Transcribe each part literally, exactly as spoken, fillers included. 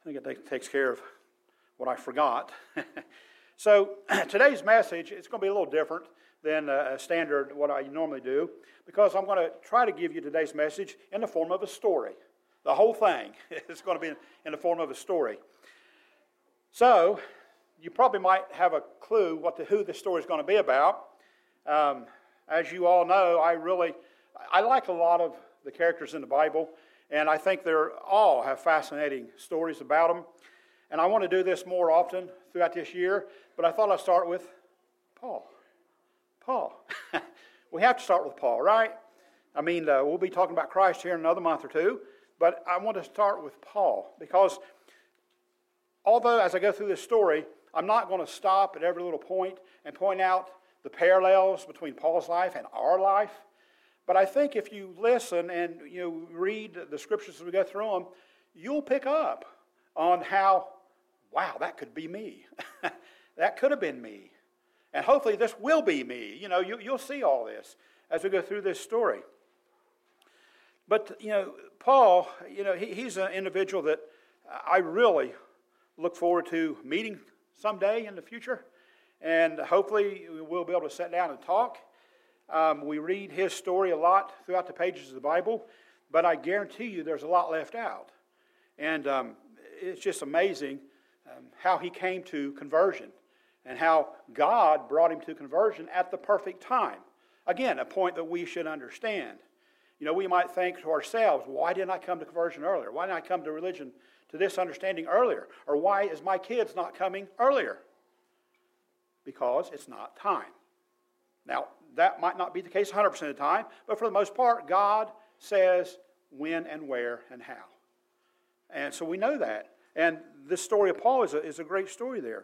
I think it takes care of what I forgot. So today's message, it's going to be a little different than a standard what I normally do, because I'm going to try to give you today's message in the form of a story. The whole thing is going to be in the form of a story. So you probably might have a clue what the, who this story is going to be about. Um, as you all know, I really I like a lot of the characters in the Bible, and I think they all have fascinating stories about them. And I want to do this more often throughout this year, but I thought I'd start with Paul. Paul. We have to start with Paul, right? I mean, uh, we'll be talking about Christ here in another month or two, but I want to start with Paul, because although as I go through this story, I'm not going to stop at every little point and point out the parallels between Paul's life and our life. But I think if you listen and you read the scriptures as we go through them, you'll pick up on how, wow, that could be me. That could have been me. And hopefully this will be me. You know, you, you'll see all this as we go through this story. But, you know, Paul, you know, he, he's an individual that I really look forward to meeting someday in the future. And hopefully we'll be able to sit down and talk. Um, we read his story a lot throughout the pages of the Bible, but I guarantee you there's a lot left out. And um, it's just amazing um, how he came to conversion and how God brought him to conversion at the perfect time. Again, a point that we should understand. You know, we might think to ourselves, why didn't I come to conversion earlier? Why didn't I come to religion, to this understanding earlier? Or why is my kids not coming earlier? Because it's not time. Now, that might not be the case one hundred percent of the time, but for the most part, God says when and where and how. And so we know that. And this story of Paul is a, is a great story there.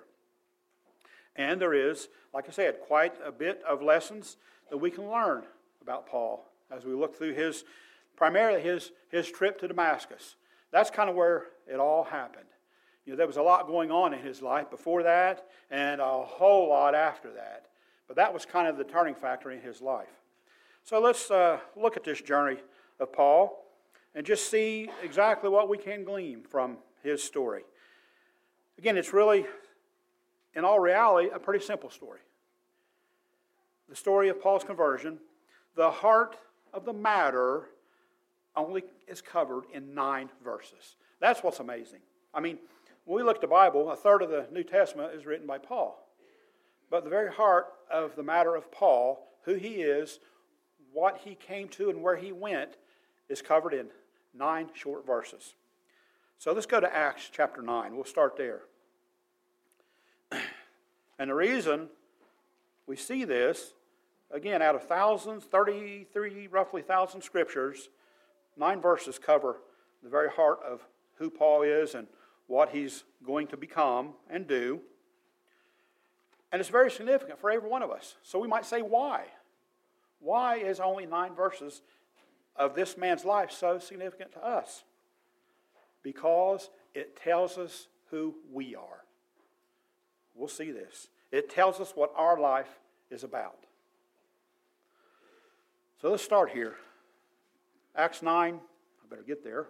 And there is, like I said, quite a bit of lessons that we can learn about Paul as we look through his, primarily his, his trip to Damascus. That's kind of where it all happened. You know, there was a lot going on in his life before that and a whole lot after that. But that was kind of the turning factor in his life. So let's uh, look at this journey of Paul and just see exactly what we can glean from his story. Again, it's really, in all reality, a pretty simple story. The story of Paul's conversion, the heart of the matter only is covered in nine verses. That's what's amazing. I mean, when we look at the Bible, a third of the New Testament is written by Paul. But the very heart of the matter of Paul, who he is, what he came to, and where he went, is covered in nine short verses. So let's go to Acts chapter nine. We'll start there. And the reason we see this, again, out of thousands, thirty-three, roughly thousand scriptures, nine verses cover the very heart of who Paul is and what he's going to become and do. And it's very significant for every one of us. So we might say, why? Why is only nine verses of this man's life so significant to us? Because it tells us who we are. We'll see this. It tells us what our life is about. So let's start here. Acts nine, I better get there.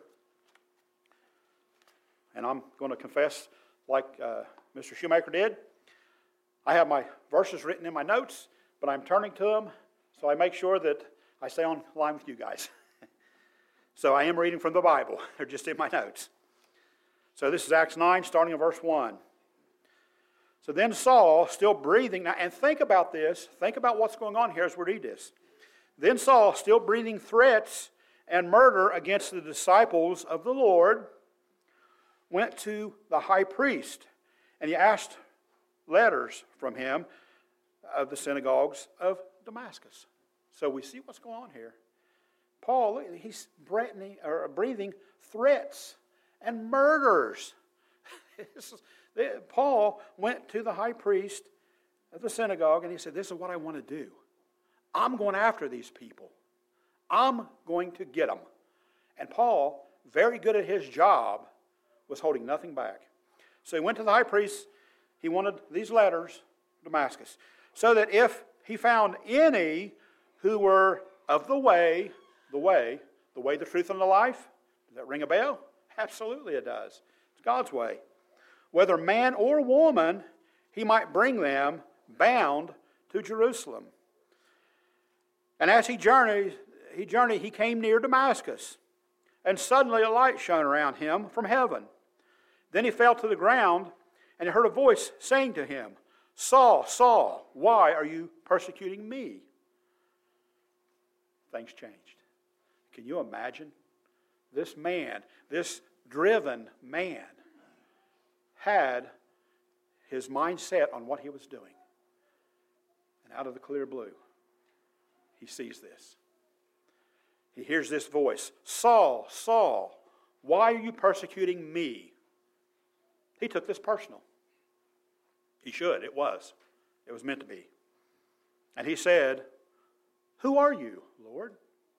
And I'm going to confess, like uh, Mister Shoemaker did, I have my verses written in my notes, but I'm turning to them, so I make sure that I stay on line with you guys. So I am reading from the Bible. They're just in my notes. So this is Acts nine, starting in verse one. So then Saul, still breathing, now, and think about this, think about what's going on here as we read this. Then Saul, still breathing threats and murder against the disciples of the Lord, went to the high priest, and he asked letters from him of the synagogues of Damascus. So we see what's going on here. Paul, he's breathing, or breathing threats and murders. Paul went to the high priest of the synagogue and he said, this is what I want to do. I'm going after these people. I'm going to get them. And Paul, very good at his job, was holding nothing back. So he went to the high priest. He wanted these letters, Damascus, so that if he found any who were of the way, the way, the way, the truth, and the life, does that ring a bell? Absolutely it does. God's way. Whether man or woman, he might bring them bound to Jerusalem. And as he journeyed, he journeyed, he came near Damascus, and suddenly a light shone around him from heaven. Then he fell to the ground, and he heard a voice saying to him, Saul, Saul, why are you persecuting me? Things changed. Can you imagine? This man, this driven man, had his mind set on what he was doing. And out of the clear blue, he sees this. He hears this voice, Saul, Saul, why are you persecuting me? He took this personal. He should. It was. It was meant to be. And he said, who are you, Lord?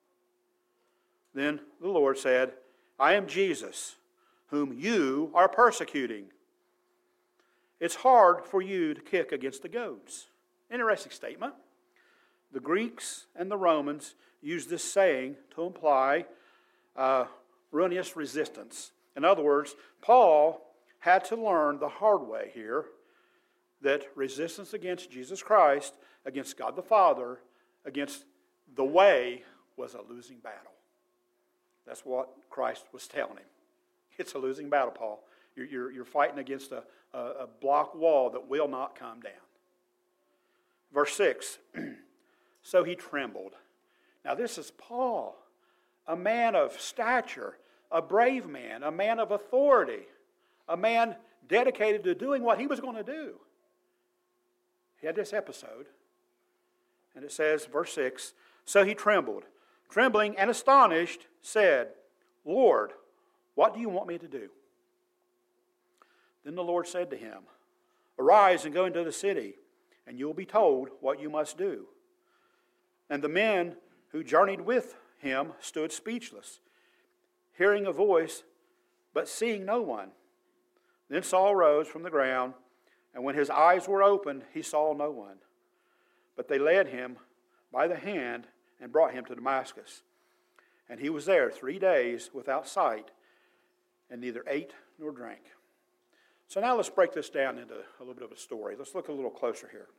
Then the Lord said, I am Jesus, whom you are persecuting. It's hard for you to kick against the goads. Interesting statement. The Greeks and the Romans used this saying to imply uh, ruinous resistance. In other words, Paul had to learn the hard way here that resistance against Jesus Christ, against God the Father, against the way was a losing battle. That's what Christ was telling him. It's a losing battle, Paul. You're, you're, you're fighting against a, a, a block wall that will not come down. Verse six, so he trembled. Now this is Paul, a man of stature, a brave man, a man of authority, a man dedicated to doing what he was going to do. He had this episode, and it says, verse six, so he trembled, trembling and astonished, said, Lord, what do you want me to do? Then the Lord said to him, arise and go into the city, and you will be told what you must do. And the men who journeyed with him stood speechless, hearing a voice, but seeing no one. Then Saul rose from the ground, and when his eyes were opened, he saw no one. But they led him by the hand and brought him to Damascus. And he was there three days without sight, and neither ate nor drank. So now let's break this down into a little bit of a story. Let's look a little closer here.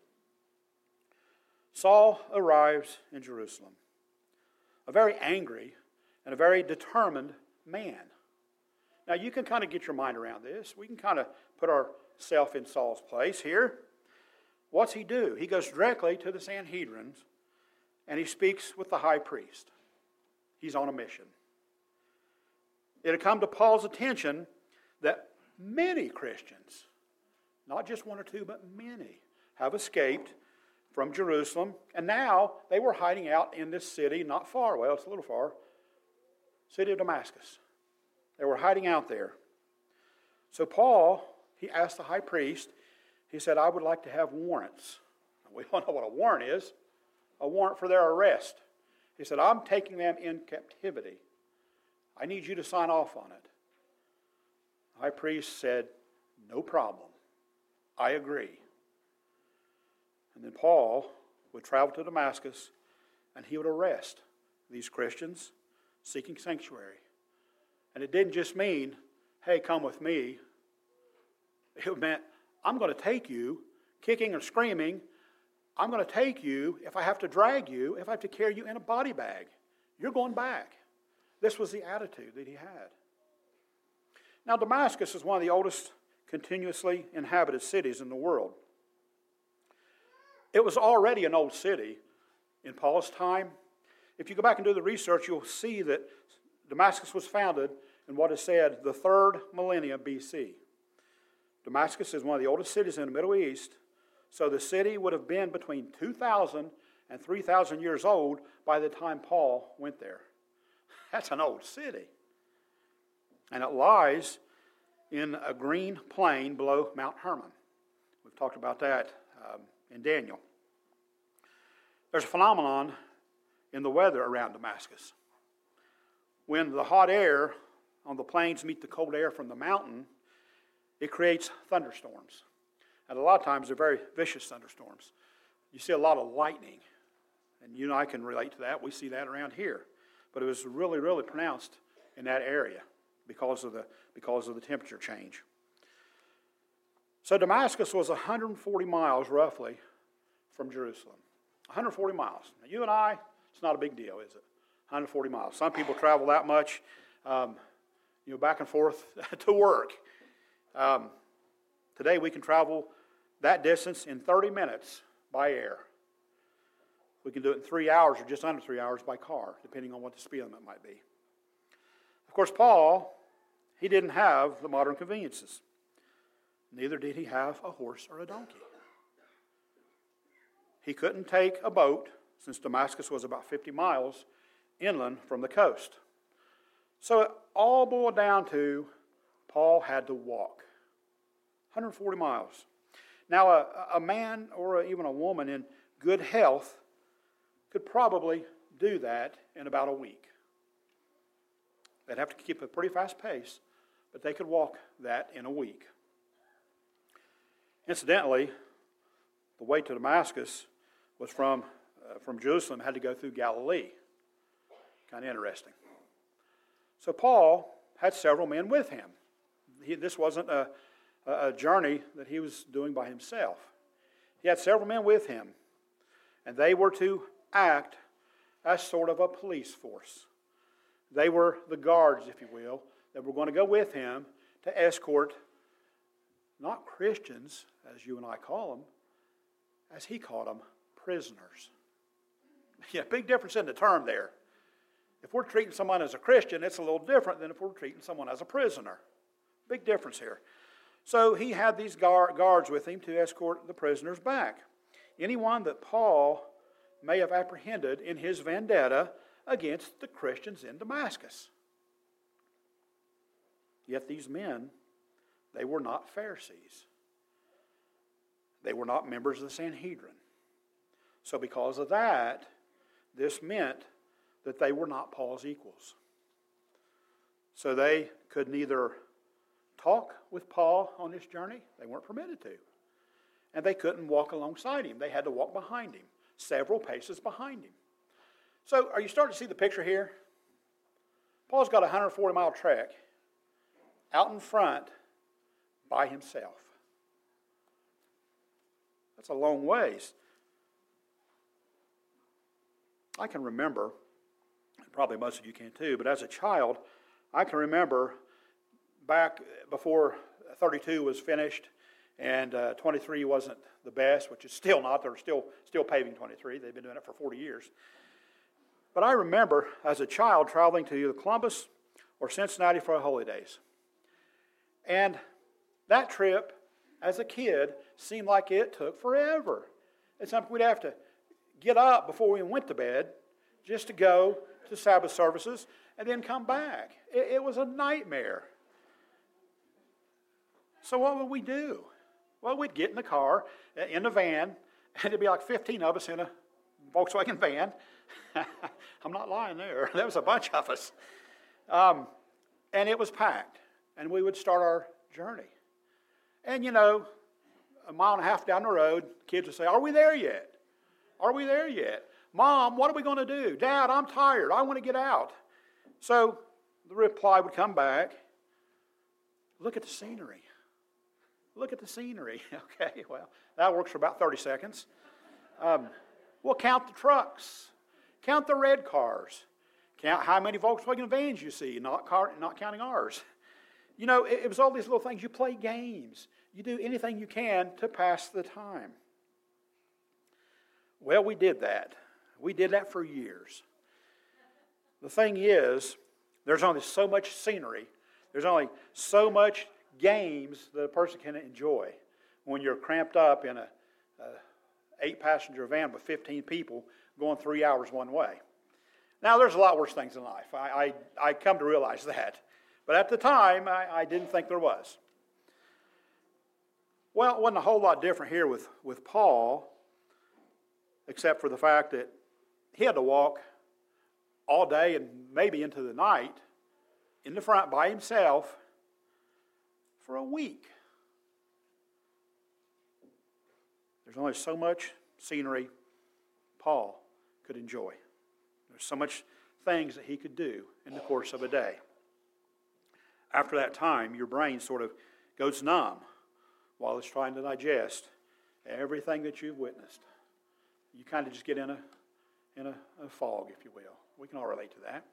Saul arrives in Jerusalem, a very angry and a very determined man. Now you can kind of get your mind around this. We can kind of put ourselves in Saul's place here. What's he do? He goes directly to the Sanhedrin and he speaks with the high priest. He's on a mission. It had come to Paul's attention that many Christians, not just one or two, but many, have escaped from Jerusalem, and now they were hiding out in this city, not far, well, it's a little far, city of Damascus. They were hiding out there. So Paul, he asked the high priest, he said, I would like to have warrants. We all know what a warrant is, a warrant for their arrest. He said, I'm taking them in captivity. I need you to sign off on it. The high priest said, no problem. I agree. And then Paul would travel to Damascus and he would arrest these Christians seeking sanctuary. And it didn't just mean, hey, come with me. It meant, I'm going to take you, kicking and screaming. I'm going to take you, if I have to drag you, if I have to carry you in a body bag. You're going back. This was the attitude that he had. Now, Damascus is one of the oldest continuously inhabited cities in the world. It was already an old city in Paul's time. If you go back and do the research, you'll see that Damascus was founded in what is said the third millennium B C. Damascus is one of the oldest cities in the Middle East, so the city would have been between two thousand and three thousand years old by the time Paul went there. That's an old city. And it lies in a green plain below Mount Hermon. We've talked about that um, in Daniel. There's a phenomenon in the weather around Damascus. When the hot air on the plains meet the cold air from the mountain, it creates thunderstorms. And a lot of times they're very vicious thunderstorms. You see a lot of lightning. And you and I can relate to that. We see that around here. But it was really, really pronounced in that area because of the, because of the temperature change. So Damascus was one hundred forty miles roughly from Jerusalem. one hundred forty miles. Now, you and I, it's not a big deal, is it? one hundred forty miles. Some people travel that much, um, you know, back and forth to work. Um, today we can travel that distance in thirty minutes by air. We can do it in three hours or just under three hours by car, depending on what the speed limit might be. Of course, Paul, he didn't have the modern conveniences. Neither did he have a horse or a donkey. He couldn't take a boat, since Damascus was about fifty miles inland from the coast. So it all boiled down to Paul had to walk one hundred forty miles. Now, a, a man or even a woman in good health could probably do that in about a week. They'd have to keep a pretty fast pace, but they could walk that in a week. Incidentally, the way to Damascus was from, uh, from Jerusalem, had to go through Galilee. Kind of interesting. So Paul had several men with him. He, this wasn't a, a journey that he was doing by himself. He had several men with him, and they were to act as sort of a police force. They were the guards, if you will, that were going to go with him to escort not Christians, as you and I call them, as he called them, prisoners. Yeah, big difference in the term there. If we're treating someone as a Christian, it's a little different than if we're treating someone as a prisoner. Big difference here. So he had these guards with him to escort the prisoners back. Anyone that Paul may have apprehended in his vendetta against the Christians in Damascus. Yet these men, they were not Pharisees. They were not members of the Sanhedrin. So because of that, this meant that they were not Paul's equals. So they could neither talk with Paul on this journey, they weren't permitted to. And they couldn't walk alongside him. They had to walk behind him, several paces behind him. So are you starting to see the picture here? Paul's got a one hundred forty mile trek out in front by himself. That's a long ways. I can remember, probably most of you can too, but as a child, I can remember back before thirty-two was finished and uh, twenty-three wasn't the best, which is still not. They're still, still paving twenty-three. They've been doing it for forty years. But I remember as a child traveling to either Columbus or Cincinnati for holy days. And that trip, as a kid, seemed like it took forever. It's something we'd have to get up before we went to bed just to go to Sabbath services and then come back. It, it was a nightmare. So what would we do? Well, we'd get in the car, in the van, and it'd be like fifteen of us in a Volkswagen van. I'm not lying there. There was a bunch of us. Um, and it was packed. And we would start our journey. And, you know, a mile and a half down the road, kids would say, "Are we there yet? Are we there yet? Mom, what are we going to do? Dad, I'm tired. I want to get out." So the reply would come back, "Look at the scenery. Look at the scenery." Okay, well, that works for about thirty seconds. Um, we'll count the trucks. Count the red cars. Count how many Volkswagen vans you see, not, car, not counting ours. You know, it, it was all these little things. You play games. You do anything you can to pass the time. Well, we did that. We did that for years. The thing is, there's only so much scenery. There's only so much games that a person can enjoy when you're cramped up in a, a eight-passenger van with fifteen people going three hours one way. Now, there's a lot worse things in life. I, I, I come to realize that. But at the time, I, I didn't think there was. Well, it wasn't a whole lot different here with, with Paul, except for the fact that he had to walk all day and maybe into the night in the front by himself for a week. There's only so much scenery Paul could enjoy. There's so much things that he could do in the course of a day. after that time, your brain sort of goes numb while it's trying to digest everything that you've witnessed. You kind of just get in a in a, a fog, if you will. We can all relate to that.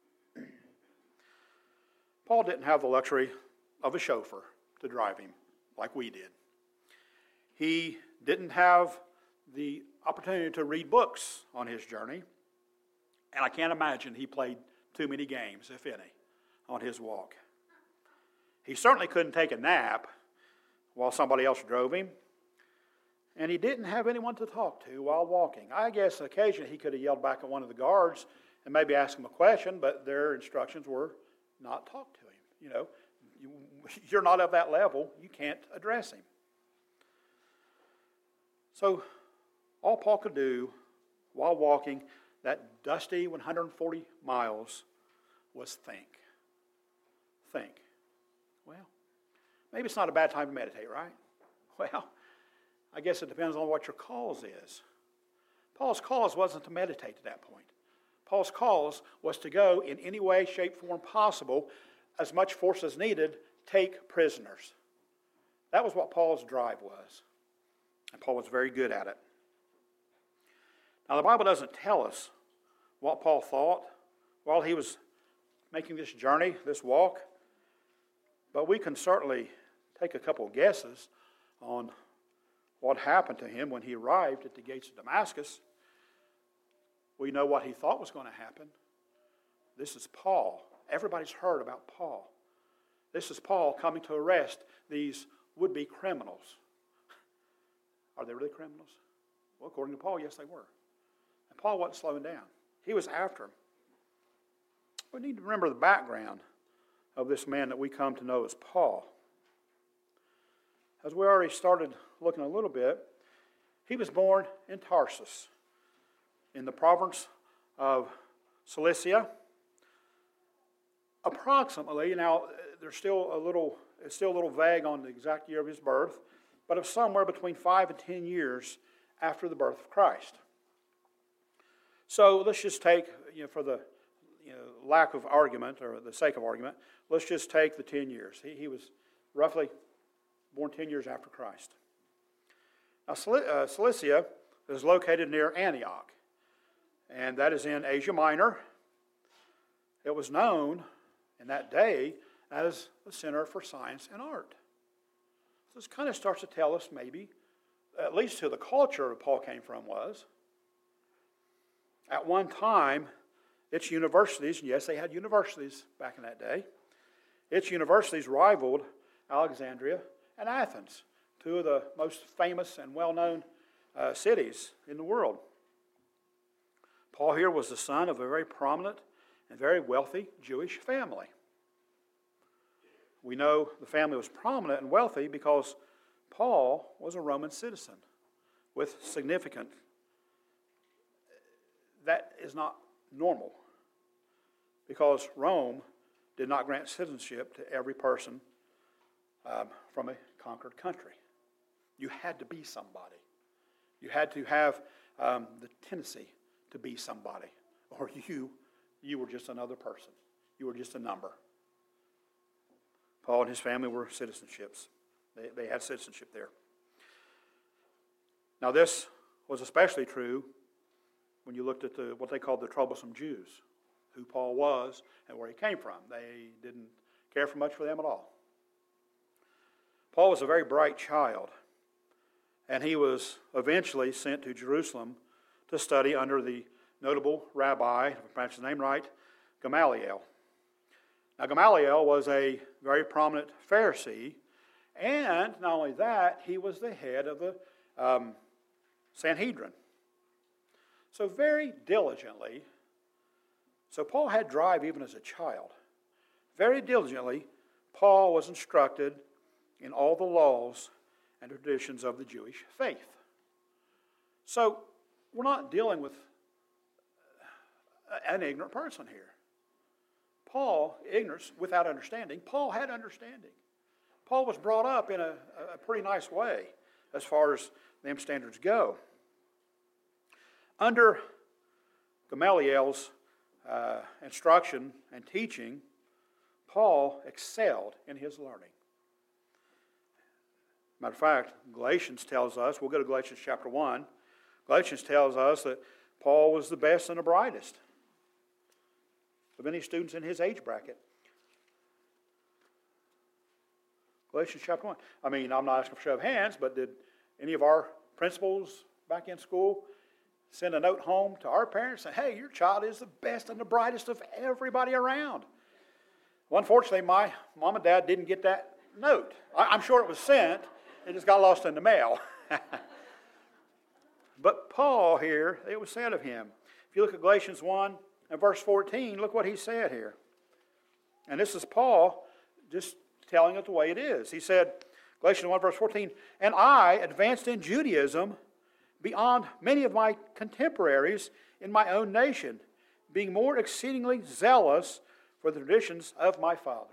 Paul didn't have the luxury of a chauffeur to drive him like we did. He didn't have the opportunity to read books on his journey, and I can't imagine he played too many games, if any, on his walk. He certainly couldn't take a nap while somebody else drove him, and he didn't have anyone to talk to while walking. I guess occasionally he could have yelled back at one of the guards and maybe asked him a question, but their instructions were not talk to him. You know, you, you're not of that level. You can't address him. So all Paul could do while walking that dusty one hundred forty miles was think. Think. Well, maybe it's not a bad time to meditate, right? Well, I guess it depends on what your cause is. Paul's cause wasn't to meditate at that point. Paul's cause was to go in any way, shape, form possible, as much force as needed, take prisoners. That was what Paul's drive was. And Paul was very good at it. Now, the Bible doesn't tell us what Paul thought while he was making this journey, this walk, but we can certainly take a couple of guesses on what happened to him when he arrived at the gates of Damascus. We know what he thought was going to happen. This is Paul. Everybody's heard about Paul. This is Paul coming to arrest these would-be criminals. Are they really criminals? Well, according to Paul, yes, they were. And Paul wasn't slowing down. He was after them. We need to remember the background of this man that we come to know as Paul. As we already started looking a little bit, he was born in Tarsus, in the province of Cilicia. Approximately, now there's still a little, it's still a little vague on the exact year of his birth, but of somewhere between five and ten years after the birth of Christ. So let's just take, you know, for the you know, lack of argument or the sake of argument, let's just take the ten years. He, he was roughly born ten years after Christ. Now, Cilicia is located near Antioch, and that is in Asia Minor. It was known in that day as the center for science and art. So this kind of starts to tell us maybe, at least who the culture Paul came from was. At one time, its universities, and yes, they had universities back in that day, its universities rivaled Alexandria and Athens, two of the most famous and well-known uh, cities in the world. Paul here was the son of a very prominent and very wealthy Jewish family. We know the family was prominent and wealthy because Paul was a Roman citizen with significant. That is not normal because Rome did not grant citizenship to every person um, from a conquered country. You had to be somebody. You had to have um, the tendency to be somebody, or you, you were just another person. You were just a number. Paul and his family were citizenships. They, they had citizenship there. Now this was especially true when you looked at the, what they called the troublesome Jews, who Paul was and where he came from. They didn't care for much for them at all. Paul was a very bright child, and he was eventually sent to Jerusalem to study under the notable rabbi, if I pronounce his name right, Gamaliel. Now, Gamaliel was a very prominent Pharisee, and not only that, he was the head of the um, Sanhedrin. So very diligently, so Paul had drive even as a child. Very diligently, Paul was instructed in all the laws and traditions of the Jewish faith. So we're not dealing with an ignorant person here. Paul, ignorance without understanding, Paul had understanding. Paul was brought up in a, a pretty nice way as far as them standards go. Under Gamaliel's uh, instruction and teaching, Paul excelled in his learning. Matter of fact, Galatians tells us, we'll go to Galatians chapter one, Galatians tells us that Paul was the best and the brightest of any students in his age bracket. Galatians chapter one. I mean, I'm not asking for show of hands, but did any of our principals back in school send a note home to our parents saying, hey, your child is the best and the brightest of everybody around? Well, unfortunately, my mom and dad didn't get that note. I, I'm sure it was sent. It just got lost in the mail. But Paul here, it was said of him. If you look at Galatians one and verse fourteen, look what he said here. And this is Paul just telling it the way it is. He said, Galatians one verse fourteen, and I advanced in Judaism beyond many of my contemporaries in my own nation, being more exceedingly zealous for the traditions of my fathers.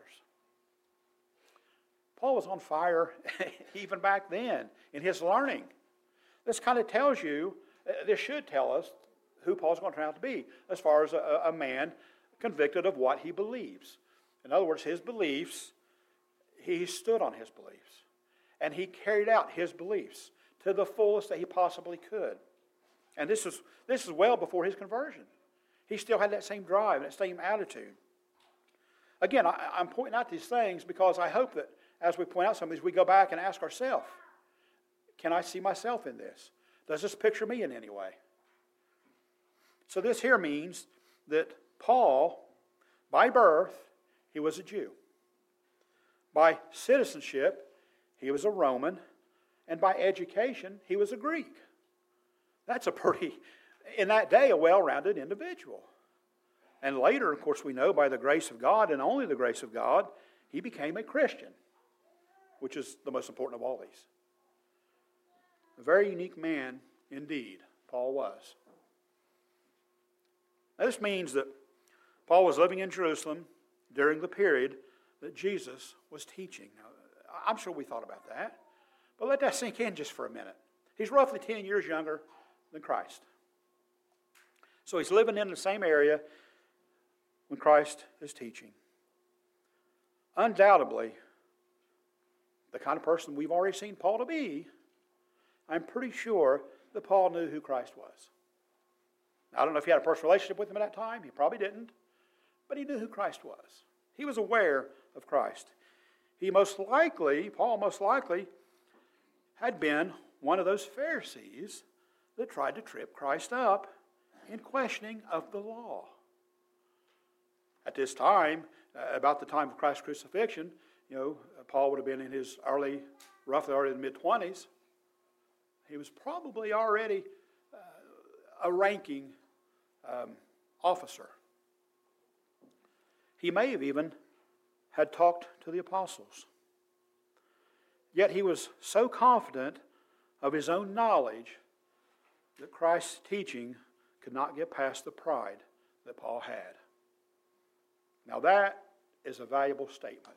Paul was on fire even back then in his learning. This kind of tells you, this should tell us who Paul's going to turn out to be as far as a, a man convicted of what he believes. In other words, his beliefs, he stood on his beliefs. And he carried out his beliefs to the fullest that he possibly could. And this is, this is well before his conversion. He still had that same drive and that same attitude. Again, I, I'm pointing out these things because I hope that as we point out some of these, we go back and ask ourselves, can I see myself in this? Does this picture me in any way? So this here means that Paul, by birth, he was a Jew. By citizenship, he was a Roman. And by education, he was a Greek. That's a pretty, in that day, a well-rounded individual. And later, of course, we know by the grace of God, and only the grace of God, he became a Christian, which is the most important of all these. A very unique man indeed, Paul was. Now, this means that Paul was living in Jerusalem during the period that Jesus was teaching. Now, I'm sure we thought about that, but let that sink in just for a minute. He's roughly ten years younger than Christ. So he's living in the same area when Christ is teaching. Undoubtedly, the kind of person we've already seen Paul to be, I'm pretty sure that Paul knew who Christ was. I don't know if he had a personal relationship with him at that time. He probably didn't. But he knew who Christ was. He was aware of Christ. He most likely, Paul most likely, had been one of those Pharisees that tried to trip Christ up in questioning of the law. At this time, uh, about the time of Christ's crucifixion, you know, Paul would have been in his early, roughly early in the mid-twenties. He was probably already uh, a ranking um, officer. He may have even had talked to the apostles. Yet he was so confident of his own knowledge that Christ's teaching could not get past the pride that Paul had. Now that is a valuable statement.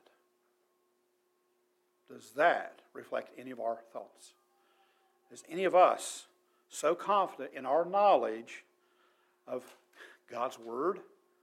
Does that reflect any of our thoughts? Is any of us so confident in our knowledge of God's Word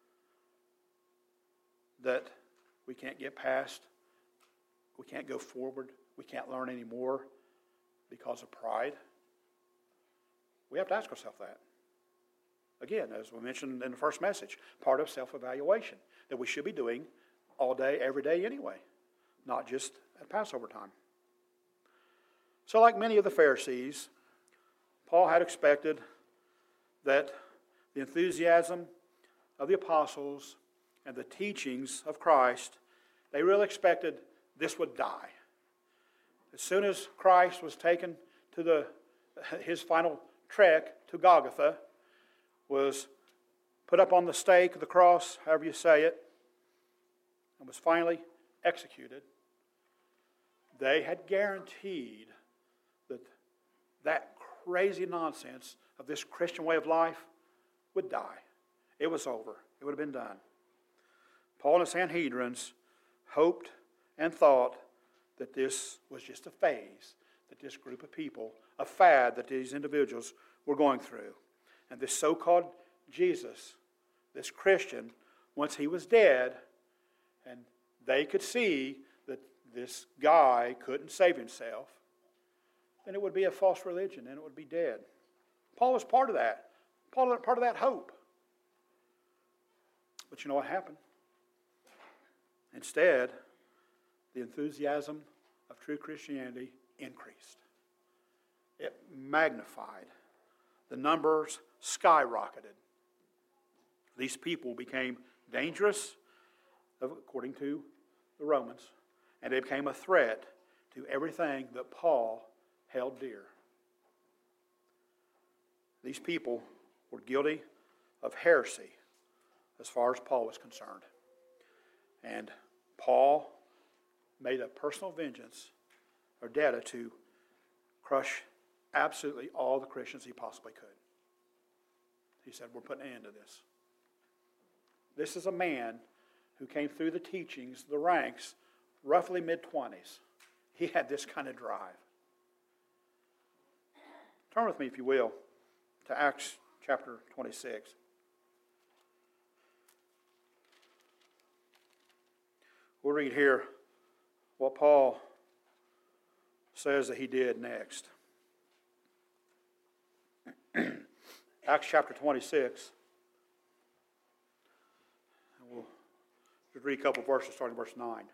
that we can't get past, we can't go forward, we can't learn any more because of pride? We have to ask ourselves that. Again, as we mentioned in the first message, part of self-evaluation that we should be doing all day, every day anyway, not just at Passover time. So like many of the Pharisees, Paul had expected that the enthusiasm of the apostles and the teachings of Christ, they really expected this would die. As soon as Christ was taken to the his final trek to Golgotha, was put up on the stake of the cross, however you say it, and was finally executed, they had guaranteed that that crazy nonsense of this Christian way of life would die. It was over. It would have been done. Paul and the Sanhedrins hoped and thought that this was just a phase, that this group of people, a fad that these individuals were going through. And this so-called Jesus, this Christian, once he was dead, and they could see that this guy couldn't save himself, then it would be a false religion and it would be dead. Paul was part of that. Paul was part of that hope. But you know what happened? Instead, the enthusiasm of true Christianity increased. It magnified. The numbers skyrocketed. These people became dangerous, according to the Romans, and they became a threat to everything that Paul held dear. These people were guilty of heresy as far as Paul was concerned. And Paul made a personal vengeance or vendetta to crush absolutely all the Christians he possibly could. He said, we're putting an end to this. This is a man who came through the teachings, the ranks, roughly mid-twenties. He had this kind of drive. Turn with me, if you will, to Acts chapter twenty-six. We'll read here what Paul says that he did next. Acts chapter twenty-six. And we'll just read a couple of verses starting verse nine.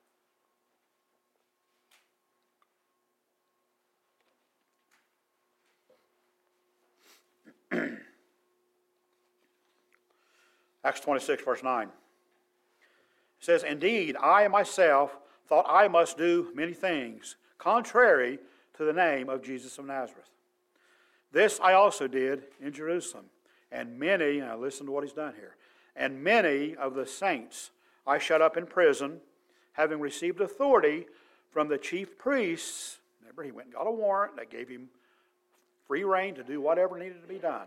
Acts twenty-six, verse nine. It says, Indeed, I myself thought I must do many things, contrary to the name of Jesus of Nazareth. This I also did in Jerusalem, and many, now listen to what he's done here, and many of the saints I shut up in prison, having received authority from the chief priests. Remember, he went and got a warrant that gave him free rein to do whatever needed to be done.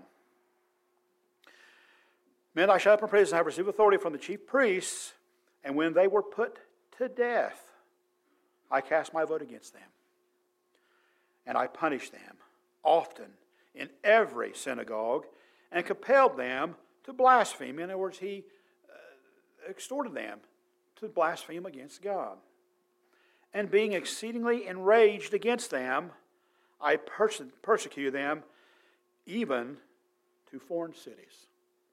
Men I shut up in prison, have received authority from the chief priests, and when they were put to death, I cast my vote against them. And I punished them often in every synagogue, and compelled them to blaspheme. In other words, he uh, extorted them to blaspheme against God. And being exceedingly enraged against them, I perse- persecuted them even to foreign cities.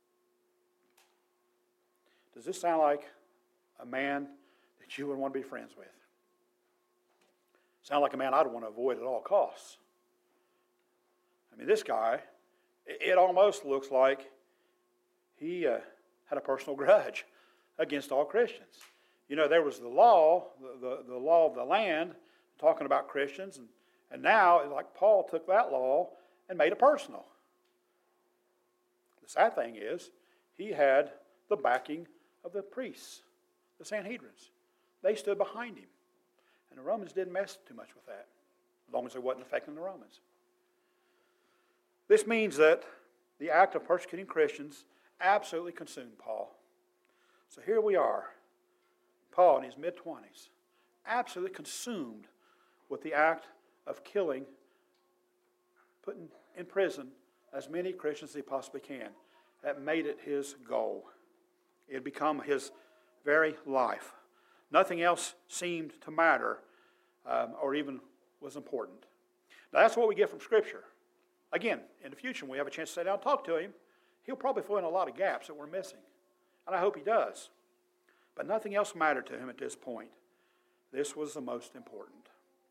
Does this sound like a man that you would want to be friends with? Sound like a man I'd want to avoid at all costs. I mean, this guy, it almost looks like he uh, had a personal grudge against all Christians. You know, there was the law, the, the, the law of the land, talking about Christians, and, and now, like Paul took that law and made it personal. The sad thing is, he had the backing of the priests, the Sanhedrins. They stood behind him. And the Romans didn't mess too much with that, as long as it wasn't affecting the Romans. This means that the act of persecuting Christians absolutely consumed Paul. So here we are, Paul in his mid-twenties, absolutely consumed with the act of killing, putting in prison as many Christians as he possibly can. That made it his goal. It had become his very life. Nothing else seemed to matter um, or even was important. Now that's what we get from Scripture. Again, in the future, when we have a chance to sit down and talk to him, he'll probably fill in a lot of gaps that we're missing. And I hope he does. But nothing else mattered to him at this point. This was the most important.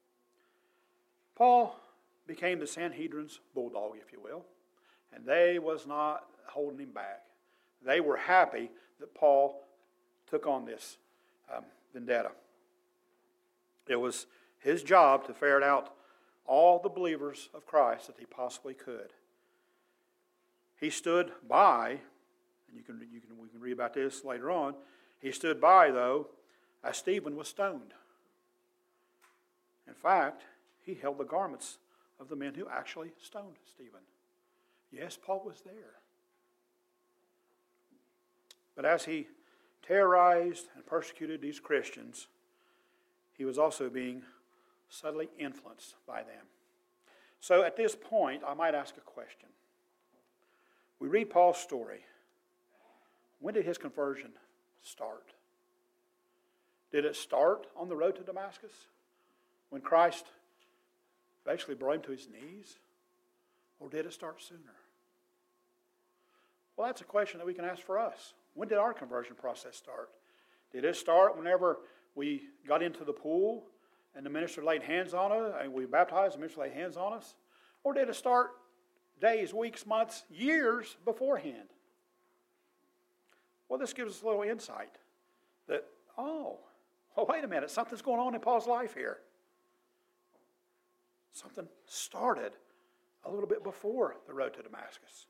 Paul became the Sanhedrin's bulldog, if you will, and they was not holding him back. They were happy that Paul took on this um, vendetta. It was his job to ferret out all the believers of Christ that he possibly could. He stood by, and you can, you can, we can read about this later on, he stood by, though, as Stephen was stoned. In fact, he held the garments of the men who actually stoned Stephen. Yes, Paul was there. But as he terrorized and persecuted these Christians, he was also being subtly influenced by them. So at this point, I might ask a question. We read Paul's story. When did his conversion start? Did it start on the road to Damascus when Christ basically brought him to his knees? Or did it start sooner? Well, that's a question that we can ask for us. When did our conversion process start? Did it start whenever we got into the pool and the minister laid hands on us, and we baptized, the minister laid hands on us? Or did it start days, weeks, months, years beforehand? Well, this gives us a little insight that, oh, well, wait a minute, something's going on in Paul's life here. Something started a little bit before the road to Damascus.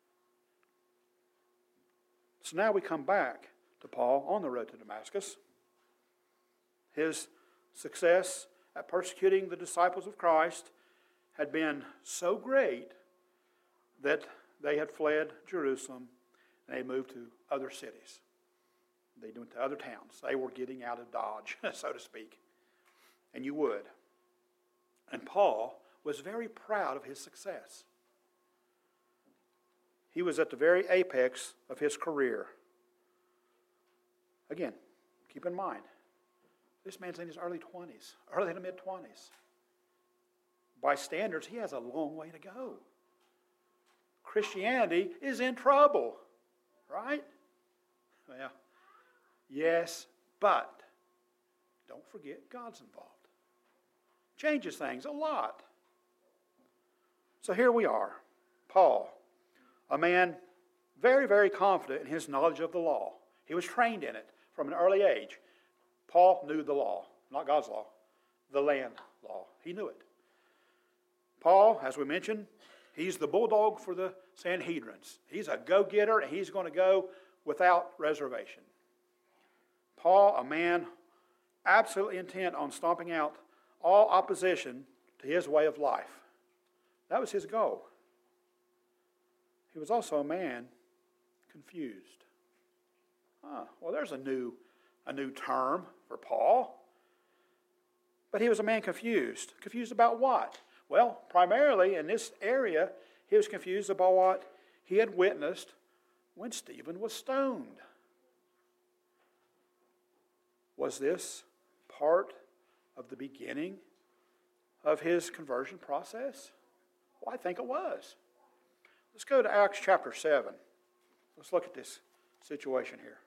So now we come back to Paul on the road to Damascus. His success at persecuting the disciples of Christ had been so great that they had fled Jerusalem and they moved to other cities. They went to other towns. They were getting out of Dodge, so to speak. And you would. And Paul was very proud of his success. He was at the very apex of his career. Again, keep in mind, this man's in his early twenties, early to mid-twenties. By standards, he has a long way to go. Christianity is in trouble, right? Well, yes, but don't forget God's involved. Changes things a lot. So here we are, Paul, a man very, very confident in his knowledge of the law. He was trained in it from an early age. Paul knew the law, not God's law, the land law. He knew it. Paul, as we mentioned, he's the bulldog for the Sanhedrins. He's a go-getter, and he's going to go without reservation. Paul, a man absolutely intent on stomping out all opposition to his way of life. That was his goal. He was also a man confused. Ah, well, there's a new, a new term for Paul. But he was a man confused. Confused about what? Well, primarily in this area, he was confused about what he had witnessed when Stephen was stoned. Was this part of the beginning of his conversion process? Well, I think it was. Let's go to Acts chapter seven. Let's look at this situation here.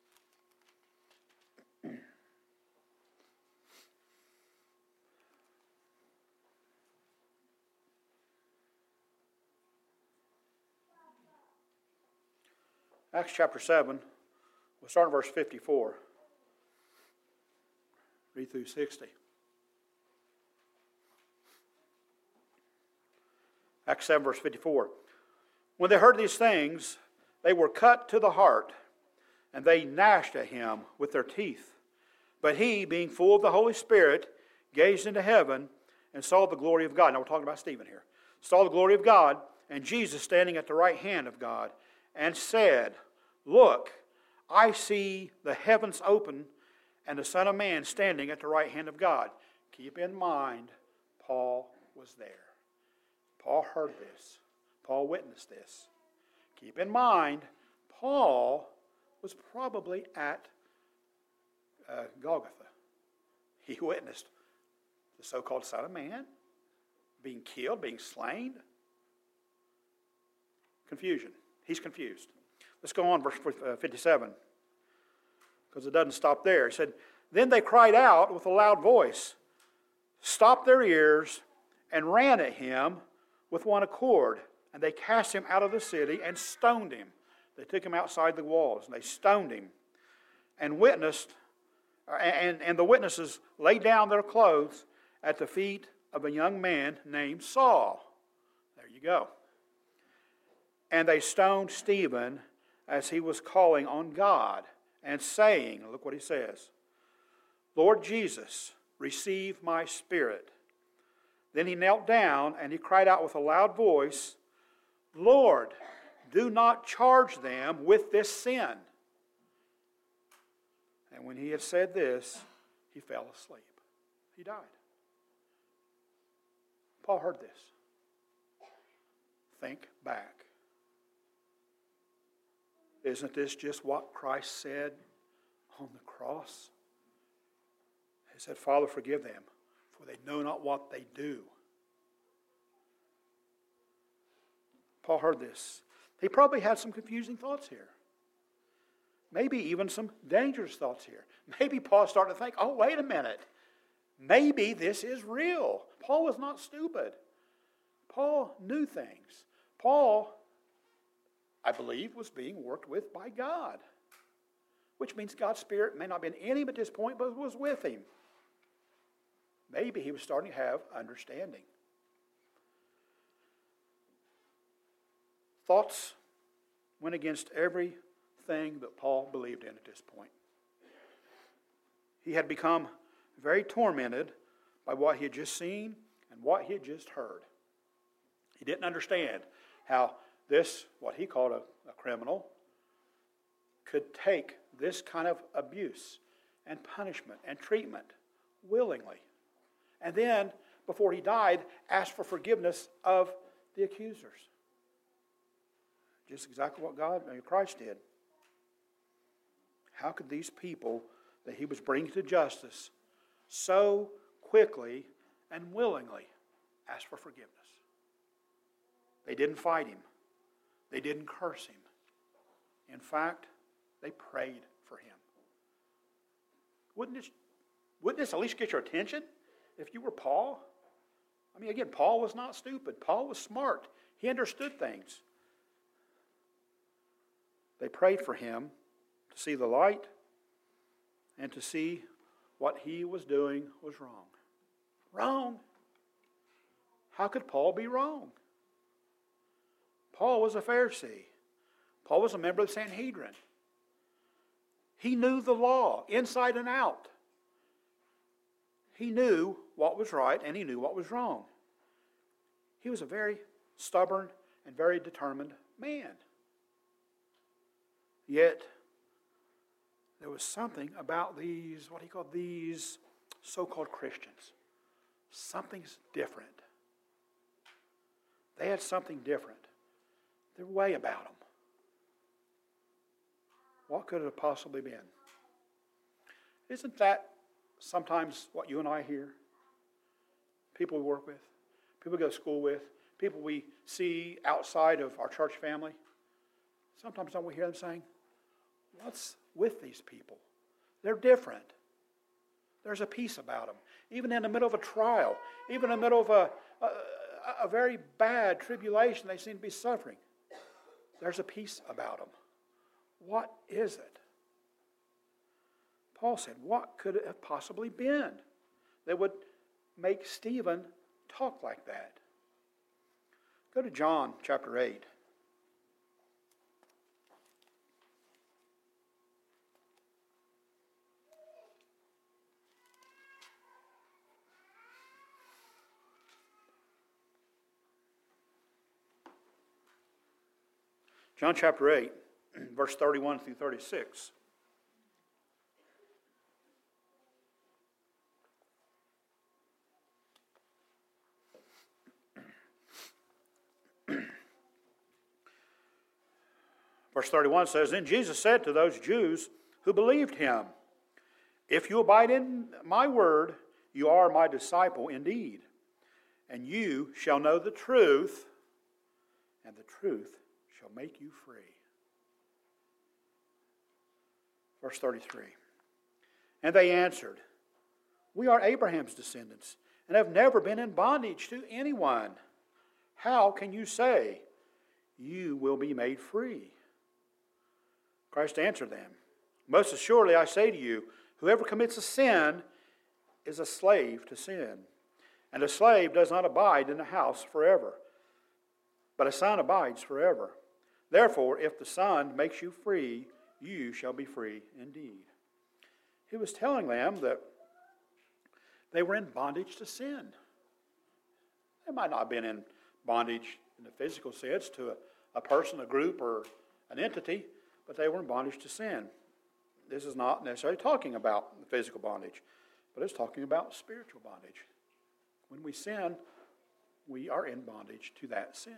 Acts chapter seven, we'll start in verse fifty-four. Read through sixty. Acts seven, verse fifty-four. When they heard these things, they were cut to the heart, and they gnashed at him with their teeth. But he, being full of the Holy Spirit, gazed into heaven and saw the glory of God. Now we're talking about Stephen here. Saw the glory of God, and Jesus standing at the right hand of God, and said, Look, I see the heavens open, and the Son of Man standing at the right hand of God. Keep in mind, Paul was there. Paul heard this. Paul witnessed this. Keep in mind, Paul was probably at uh, Golgotha. He witnessed the so-called Son of Man being killed, being slain. Confusion. He's confused. Let's go on, verse fifty-seven, because it doesn't stop there. He said, Then they cried out with a loud voice, stopped their ears, and ran at him with one accord. And they cast him out of the city and stoned him. They took him outside the walls, and they stoned him. And witnessed, and, and the witnesses laid down their clothes at the feet of a young man named Saul. There you go. And they stoned Stephen as he was calling on God and saying, look what he says, Lord Jesus, receive my spirit. Then he knelt down and he cried out with a loud voice, Lord, do not charge them with this sin. And when he had said this, he fell asleep. He died. Paul heard this. Think back. Isn't this just what Christ said on the cross? said, Father, forgive them, for they know not what they do. Paul heard this. He probably had some confusing thoughts here. Maybe even some dangerous thoughts here. Maybe Paul started to think, oh, wait a minute. Maybe this is real. Paul was not stupid. Paul knew things. Paul, I believe, was being worked with by God, which means God's Spirit may not have been in him at this point, but was with him. Maybe he was starting to have understanding. Thoughts went against everything that Paul believed in at this point. He had become very tormented by what he had just seen and what he had just heard. He didn't understand how this, what he called a, a criminal, could take this kind of abuse and punishment and treatment willingly. And then, before he died, ask for forgiveness of the accusers. Just exactly what God, Christ did. How could these people that he was bringing to justice so quickly and willingly ask for forgiveness? They didn't fight him. They didn't curse him. In fact, they prayed for him. Wouldn't this, wouldn't this at least get your attention if you were Paul? I mean, again, Paul was not stupid. Paul was smart. He understood things. They prayed for him to see the light and to see what he was doing was wrong. Wrong? How could Paul be wrong? Paul was a Pharisee. Paul was a member of the Sanhedrin. He knew the law inside and out. He knew what was right and he knew what was wrong. He was a very stubborn and very determined man. Yet, there was something about these, what he called these so-called Christians. Something's different. They had something different. Their way about them. What could it have possibly been? Isn't that sometimes what you and I hear? People we work with, people we go to school with, people we see outside of our church family. Sometimes don't we hear them saying, what's with these people? They're different. There's a peace about them. Even in the middle of a trial, even in the middle of a, a, a very bad tribulation they seem to be suffering, there's a peace about them. What is it? Paul said, what could it have possibly been that would make Stephen talk like that? Go to John chapter eight. John chapter eight, verse thirty-one through thirty-six. Verse thirty-one says, Then Jesus said to those Jews who believed him, If you abide in my word, you are my disciple indeed, and you shall know the truth, and the truth shall make you free. Verse thirty-three. And they answered, We are Abraham's descendants, and have never been in bondage to anyone. How can you say, You will be made free? Christ answered them, Most assuredly I say to you, whoever commits a sin is a slave to sin. And a slave does not abide in the house forever, but a son abides forever. Therefore, if the Son makes you free, you shall be free indeed. He was telling them that they were in bondage to sin. They might not have been in bondage in the physical sense to a, a person, a group, or an entity, but they were in bondage to sin. This is not necessarily talking about the physical bondage, but it's talking about spiritual bondage. When we sin, we are in bondage to that sin.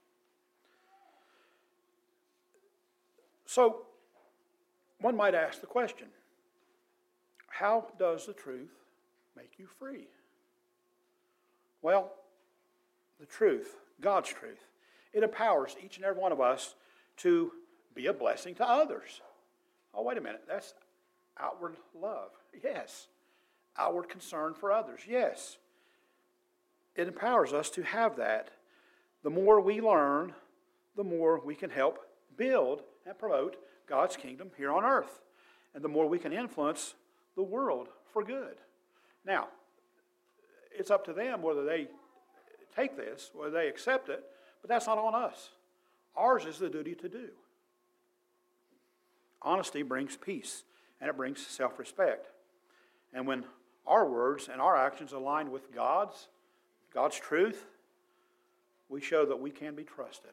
So, one might ask the question, how does the truth make you free. Well, the truth, God's truth, it empowers each and every one of us to be a blessing to others. Oh, wait a minute. That's outward love. Yes. Outward concern for others. Yes. It empowers us to have that. The more we learn, the more we can help build and promote God's kingdom here on earth. And the more we can influence the world for good. Now, it's up to them whether they take this, whether they accept it, but that's not on us. Ours is the duty to do. Honesty brings peace, and it brings self-respect. And when our words and our actions align with God's, God's truth, we show that we can be trusted.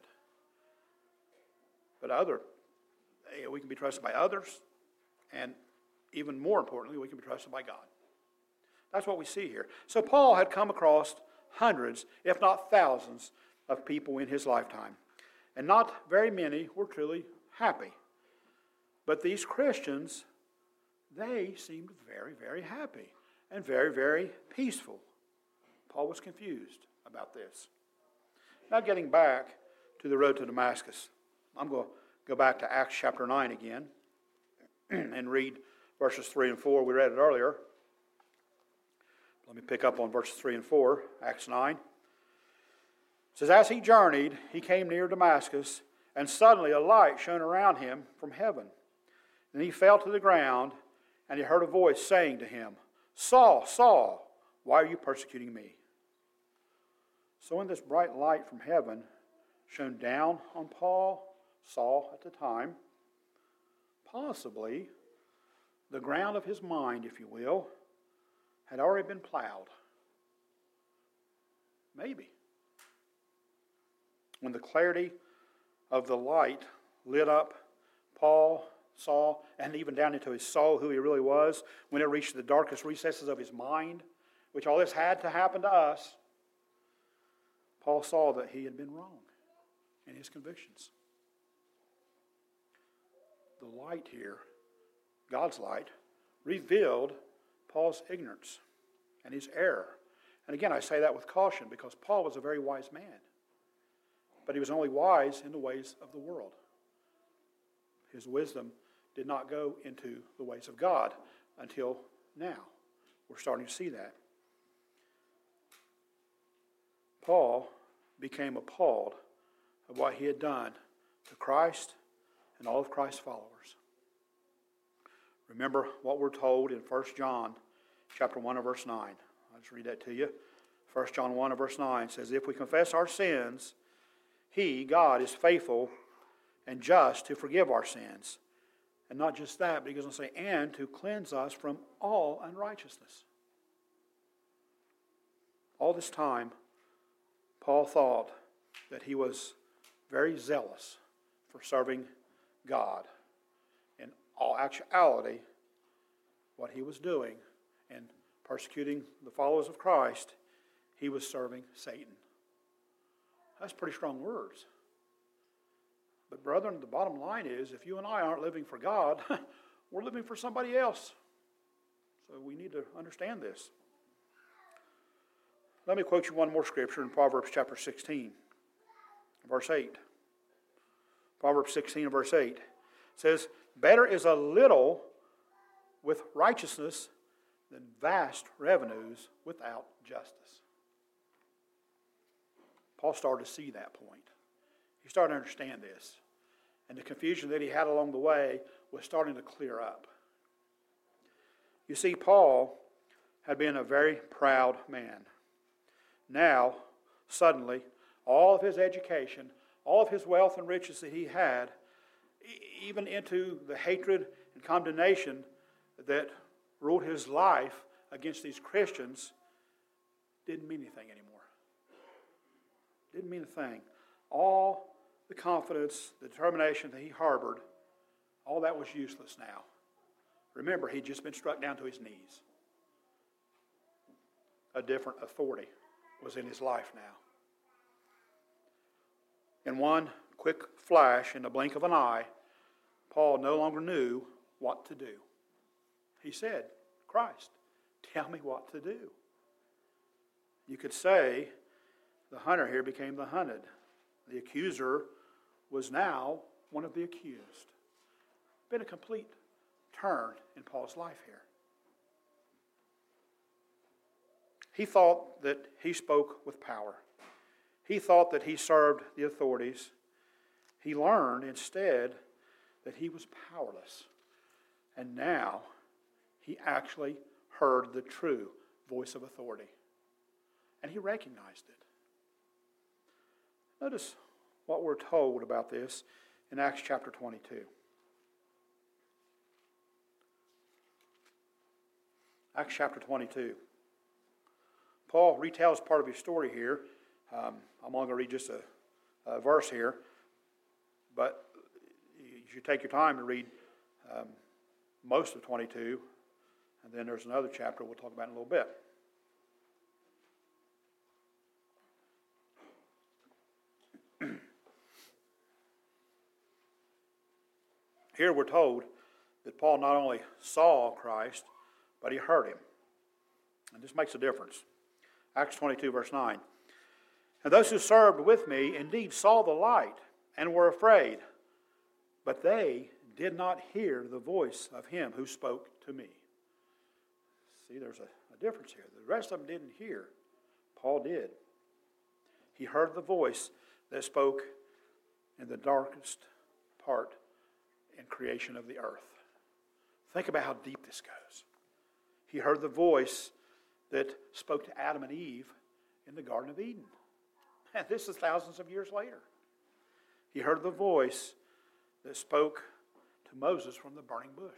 But other, we can be trusted by others, and even more importantly, we can be trusted by God. That's what we see here. So Paul had come across hundreds, if not thousands, of people in his lifetime. And not very many were truly happy. But these Christians, they seemed very, very happy and very, very peaceful. Paul was confused about this. Now getting back to the road to Damascus, I'm going to go back to Acts chapter nine again and read verses three and four. We read it earlier. Let me pick up on verses three and four, Acts nine. It says, as he journeyed, he came near Damascus, and suddenly a light shone around him from heaven. And he fell to the ground, and he heard a voice saying to him, Saul, Saul, why are you persecuting me? So when this bright light from heaven shone down on Paul, Saul at the time, possibly the ground of his mind, if you will, had already been plowed. Maybe. When the clarity of the light lit up Paul, Saul, and even down into his soul, who he really was, when it reached the darkest recesses of his mind, which all this had to happen to us, Paul saw that he had been wrong in his convictions. The light here, God's light, revealed Paul's ignorance and his error. And again, I say that with caution because Paul was a very wise man. But he was only wise in the ways of the world. His wisdom did not go into the ways of God until now. We're starting to see that. Paul became appalled at what he had done to Christ and all of Christ's followers. Remember what we're told in First John chapter one and verse nine. I'll just read that to you. First John one and verse nine says, if we confess our sins, He, God, is faithful and just to forgive our sins. And not just that, but he goes on to say, and to cleanse us from all unrighteousness. All this time, Paul thought that he was very zealous for serving God. In all actuality, what he was doing in persecuting the followers of Christ, he was serving Satan. That's pretty strong words. But brethren, the bottom line is, if you and I aren't living for God, we're living for somebody else. So we need to understand this. Let me quote you one more scripture in Proverbs chapter sixteen, verse eight. Proverbs sixteen, verse eight says, better is a little with righteousness than vast revenues without justice. Paul started to see that point. He started to understand this. And the confusion that he had along the way was starting to clear up. You see, Paul had been a very proud man. Now, suddenly, all of his education, all of his wealth and riches that he had, even into the hatred and condemnation that ruled his life against these Christians, didn't mean anything anymore. Didn't mean a thing. All the confidence, the determination that he harbored, all that was useless now. Remember, he'd just been struck down to his knees. A different authority was in his life now. In one quick flash, in the blink of an eye, Paul no longer knew what to do. He said, Christ, tell me what to do. You could say the hunter here became the hunted. The accuser was now one of the accused. Been a complete turn in Paul's life here. He thought that he spoke with power. He thought that he served the authorities. He learned instead that he was powerless. And now he actually heard the true voice of authority. And he recognized it. Notice what we're told about this in Acts chapter twenty-two. Acts chapter twenty-two. Paul retells part of his story here. Um, I'm only going to read just a, a verse here, but you should take your time to read um, most of twenty-two, and then there's another chapter we'll talk about in a little bit. Here we're told that Paul not only saw Christ, but he heard him. And this makes a difference. Acts twenty-two, verse nine. And those who served with me indeed saw the light and were afraid, but they did not hear the voice of him who spoke to me. See, there's a, a difference here. The rest of them didn't hear. Paul did. He heard the voice that spoke in the darkest part in creation of the earth. Think about how deep this goes. He heard the voice that spoke to Adam and Eve in the Garden of Eden. And this is thousands of years later. He heard the voice that spoke to Moses from the burning bush.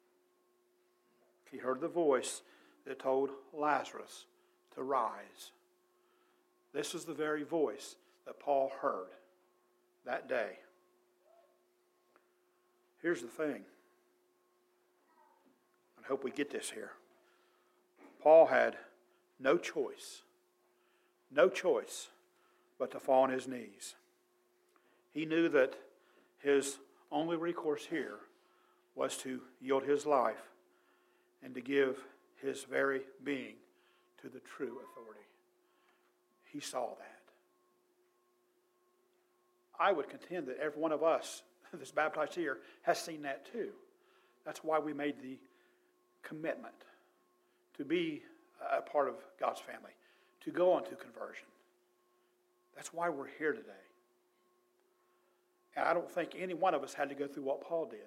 He heard the voice that told Lazarus to rise. This is the very voice that Paul heard that day. Here's the thing. I hope we get this here. Paul had no choice, no choice but to fall on his knees. He knew that his only recourse here was to yield his life and to give his very being to the true authority. He saw that. I would contend that every one of us that's baptized here has seen that too. That's why we made the commitment to be a part of God's family, to go on to conversion. That's why we're here today. And I don't think any one of us had to go through what Paul did.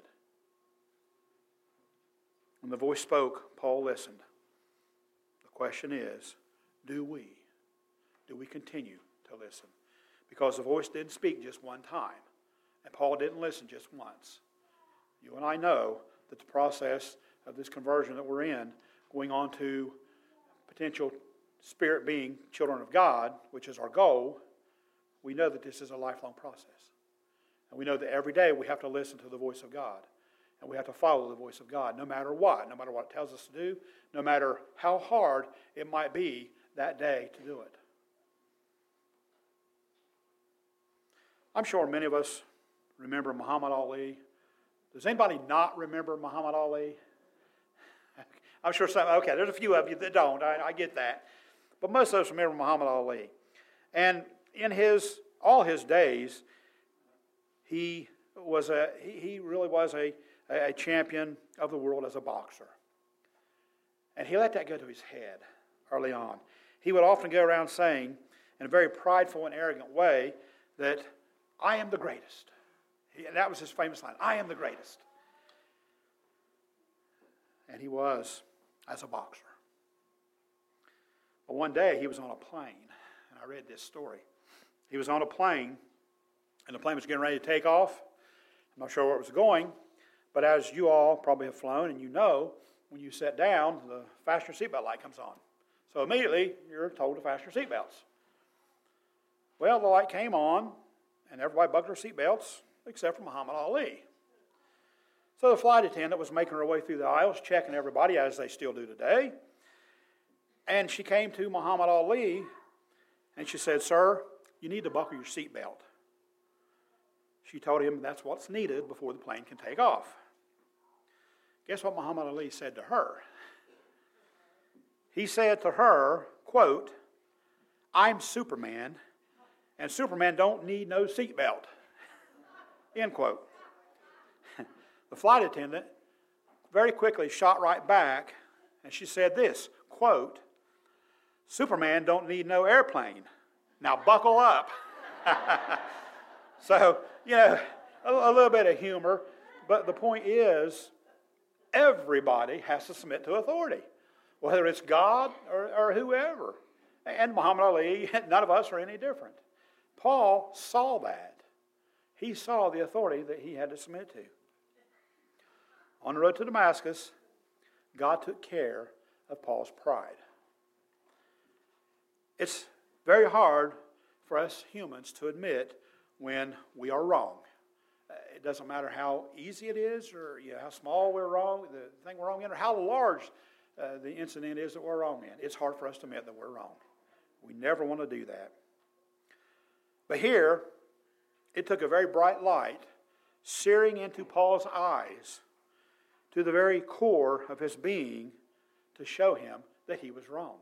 When the voice spoke, Paul listened. The question is, do we? Do we continue to listen? Because the voice didn't speak just one time, and Paul didn't listen just once. You and I know that the process of this conversion that we're in, going on to potential spirit being children of God, which is our goal, we know that this is a lifelong process. And we know that every day we have to listen to the voice of God. And we have to follow the voice of God, no matter what, no matter what it tells us to do, no matter how hard it might be that day to do it. I'm sure many of us remember Muhammad Ali. Does anybody not remember Muhammad Ali? I'm sure some, okay, there's a few of you that don't, I, I get that. But most of us remember Muhammad Ali. And in his, all his days, he was a, he, he really was a, a champion of the world as a boxer. And he let that go to his head early on. He would often go around saying, in a very prideful and arrogant way, that I am the greatest. He, that was his famous line, I am the greatest. And he was as a boxer. But one day he was on a plane, and I read this story. He was on a plane, and the plane was getting ready to take off. I'm not sure where it was going, but as you all probably have flown, and you know, when you sit down, the fasten your seatbelt light comes on. So immediately, you're told to fasten your seatbelts. Well, the light came on, and everybody buckled their seatbelts, except for Muhammad Ali. So the flight attendant was making her way through the aisles, checking everybody, as they still do today. And she came to Muhammad Ali, and she said, "Sir, you need to buckle your seatbelt." She told him that's what's needed before the plane can take off. Guess what Muhammad Ali said to her? he said to her, quote, "I'm Superman, and Superman don't need no seatbelt," end quote. The flight attendant very quickly shot right back, and she said this, quote, "Superman don't need no airplane. Now buckle up." So, you know, a, a little bit of humor, but the point is, everybody has to submit to authority, whether it's God or, or whoever. And Muhammad Ali, none of us are any different. Paul saw that. He saw the authority that he had to submit to. On the road to Damascus, God took care of Paul's pride. It's very hard for us humans to admit when we are wrong. It doesn't matter how easy it is or you know, how small we're wrong, the thing we're wrong in, or how large uh, the incident is that we're wrong in. It's hard for us to admit that we're wrong. We never want to do that. But here, it took a very bright light searing into Paul's eyes to the very core of his being to show him that he was wrong.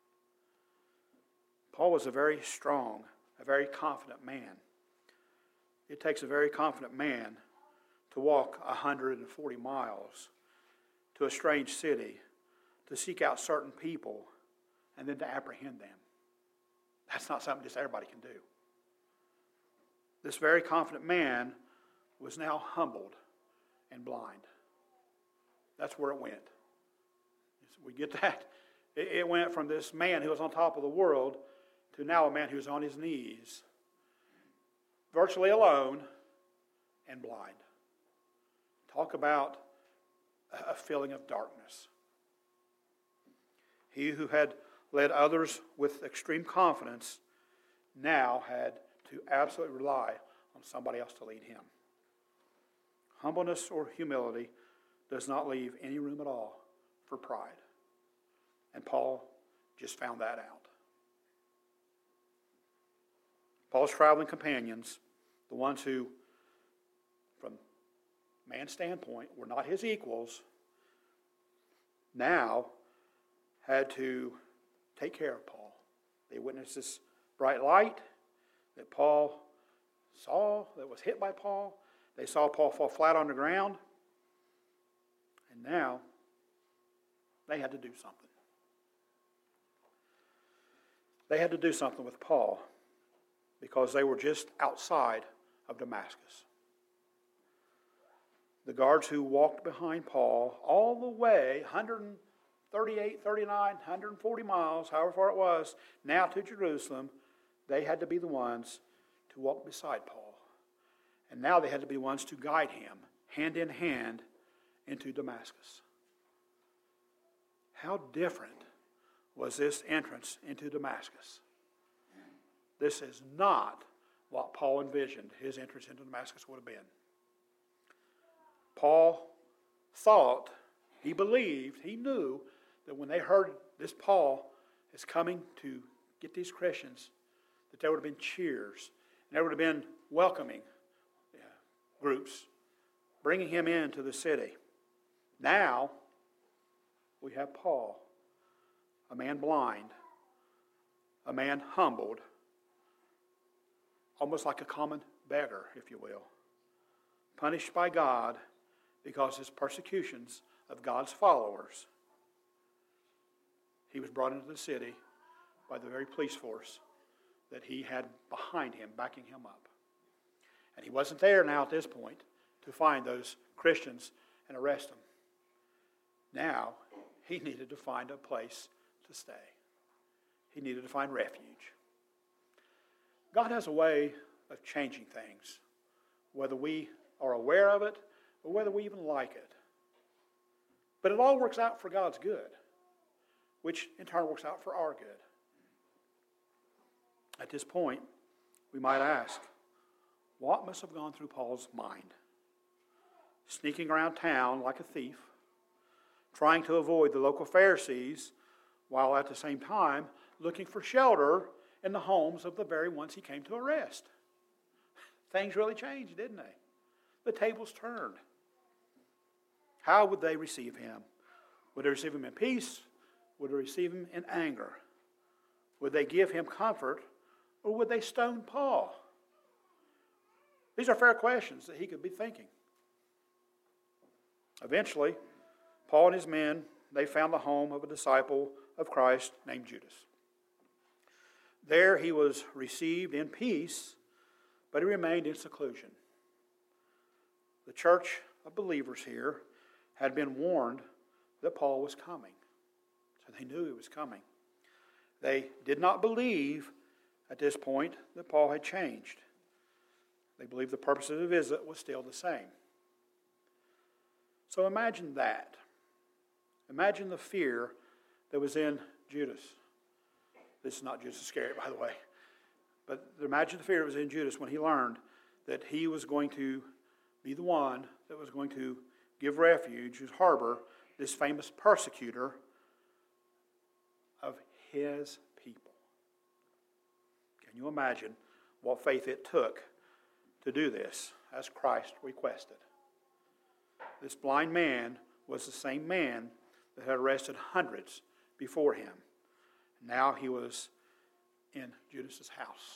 Paul was a very strong, a very confident man. It takes a very confident man to walk one hundred forty miles to a strange city to seek out certain people and then to apprehend them. That's not something just everybody can do. This very confident man was now humbled and blind. That's where it went. We get that. It went from this man who was on top of the world to now a man who's on his knees, virtually alone and blind. Talk about a feeling of darkness. He who had led others with extreme confidence now had to absolutely rely on somebody else to lead him. Humbleness or humility does not leave any room at all for pride. And Paul just found that out. Paul's traveling companions, the ones who, from man's standpoint, were not his equals, now had to take care of Paul. They witnessed this bright light that Paul saw, that was hit by Paul. They saw Paul fall flat on the ground. And now they had to do something. They had to do something with Paul because they were just outside of Damascus. The guards who walked behind Paul all the way, one thirty-eight, thirty-nine, one hundred forty miles, however far it was, now to Jerusalem, they had to be the ones to walk beside Paul. And now they had to be the ones to guide him, hand in hand, into Damascus. How different was this entrance into Damascus? This is not what Paul envisioned his entrance into Damascus would have been. Paul thought, he believed, he knew that when they heard this Paul is coming to get these Christians, that there would have been cheers, and there would have been welcoming yeah, groups, bringing him into the city. Now, we have Paul, a man blind, a man humbled, almost like a common beggar, if you will, punished by God because of his persecutions of God's followers. He was brought into the city by the very police force that he had behind him, backing him up. And he wasn't there now at this point to find those Christians and arrest them. Now, he needed to find a place to stay. He needed to find refuge. God has a way of changing things, whether we are aware of it or whether we even like it. But it all works out for God's good, which in turn works out for our good. At this point, we might ask, what must have gone through Paul's mind? Sneaking around town like a thief, trying to avoid the local Pharisees, while at the same time looking for shelter in the homes of the very ones he came to arrest. Things really changed, didn't they? The tables turned. How would they receive him? Would they receive him in peace? Would they receive him in anger? Would they give him comfort, or would they stone Paul? These are fair questions that he could be thinking. Eventually, Paul and his men, they found the home of a disciple of Christ named Judas. There he was received in peace, but he remained in seclusion. The church of believers here had been warned that Paul was coming. So they knew he was coming. They did not believe at this point that Paul had changed. They believed the purpose of the visit was still the same. So imagine that. Imagine the fear that was in Judas. This is not Judas Iscariot, by the way. But imagine the fear that was in Judas when he learned that he was going to be the one that was going to give refuge, harbor this famous persecutor of his people. Can you imagine what faith it took to do this, as Christ requested? This blind man was the same man that had arrested hundreds before him. Now he was in Judas's house.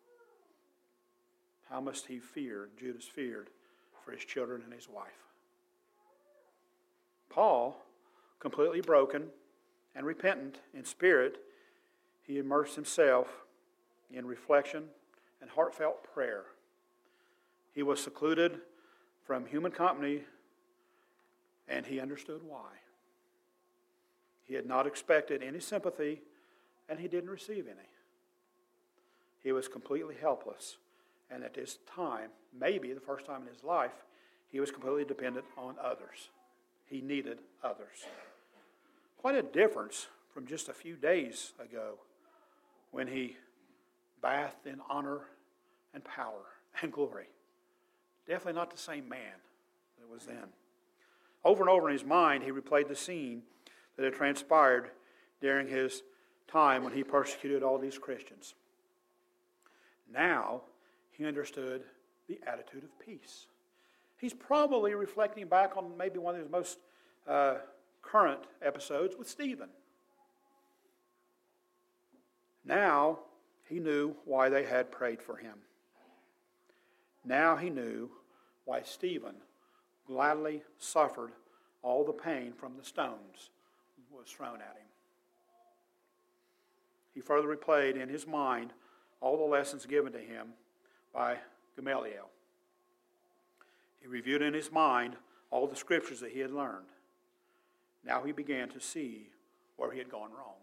How must he fear, Judas feared, for his children and his wife? Paul, completely broken and repentant in spirit, he immersed himself in reflection and heartfelt prayer. He was secluded from human company, and he understood why. He had not expected any sympathy, and he didn't receive any. He was completely helpless, and at this time, maybe the first time in his life, he was completely dependent on others. He needed others. Quite a difference from just a few days ago when he bathed in honor and power and glory. Definitely not the same man that was then. Over and over in his mind, he replayed the scene that had transpired during his time when he persecuted all these Christians. Now, he understood the attitude of peace. He's probably reflecting back on maybe one of his most uh, current episodes with Stephen. Now, he knew why they had prayed for him. Now he knew why Stephen gladly suffered all the pain from the stones that was thrown at him. He further replayed in his mind all the lessons given to him by Gamaliel. He reviewed in his mind all the scriptures that he had learned. Now he began to see where he had gone wrong.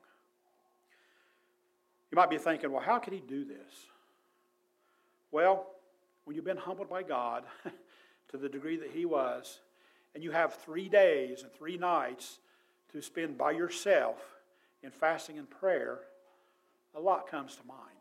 You might be thinking, well, how could he do this? Well, when you've been humbled by God to the degree that he was, and you have three days and three nights to spend by yourself in fasting and prayer, a lot comes to mind.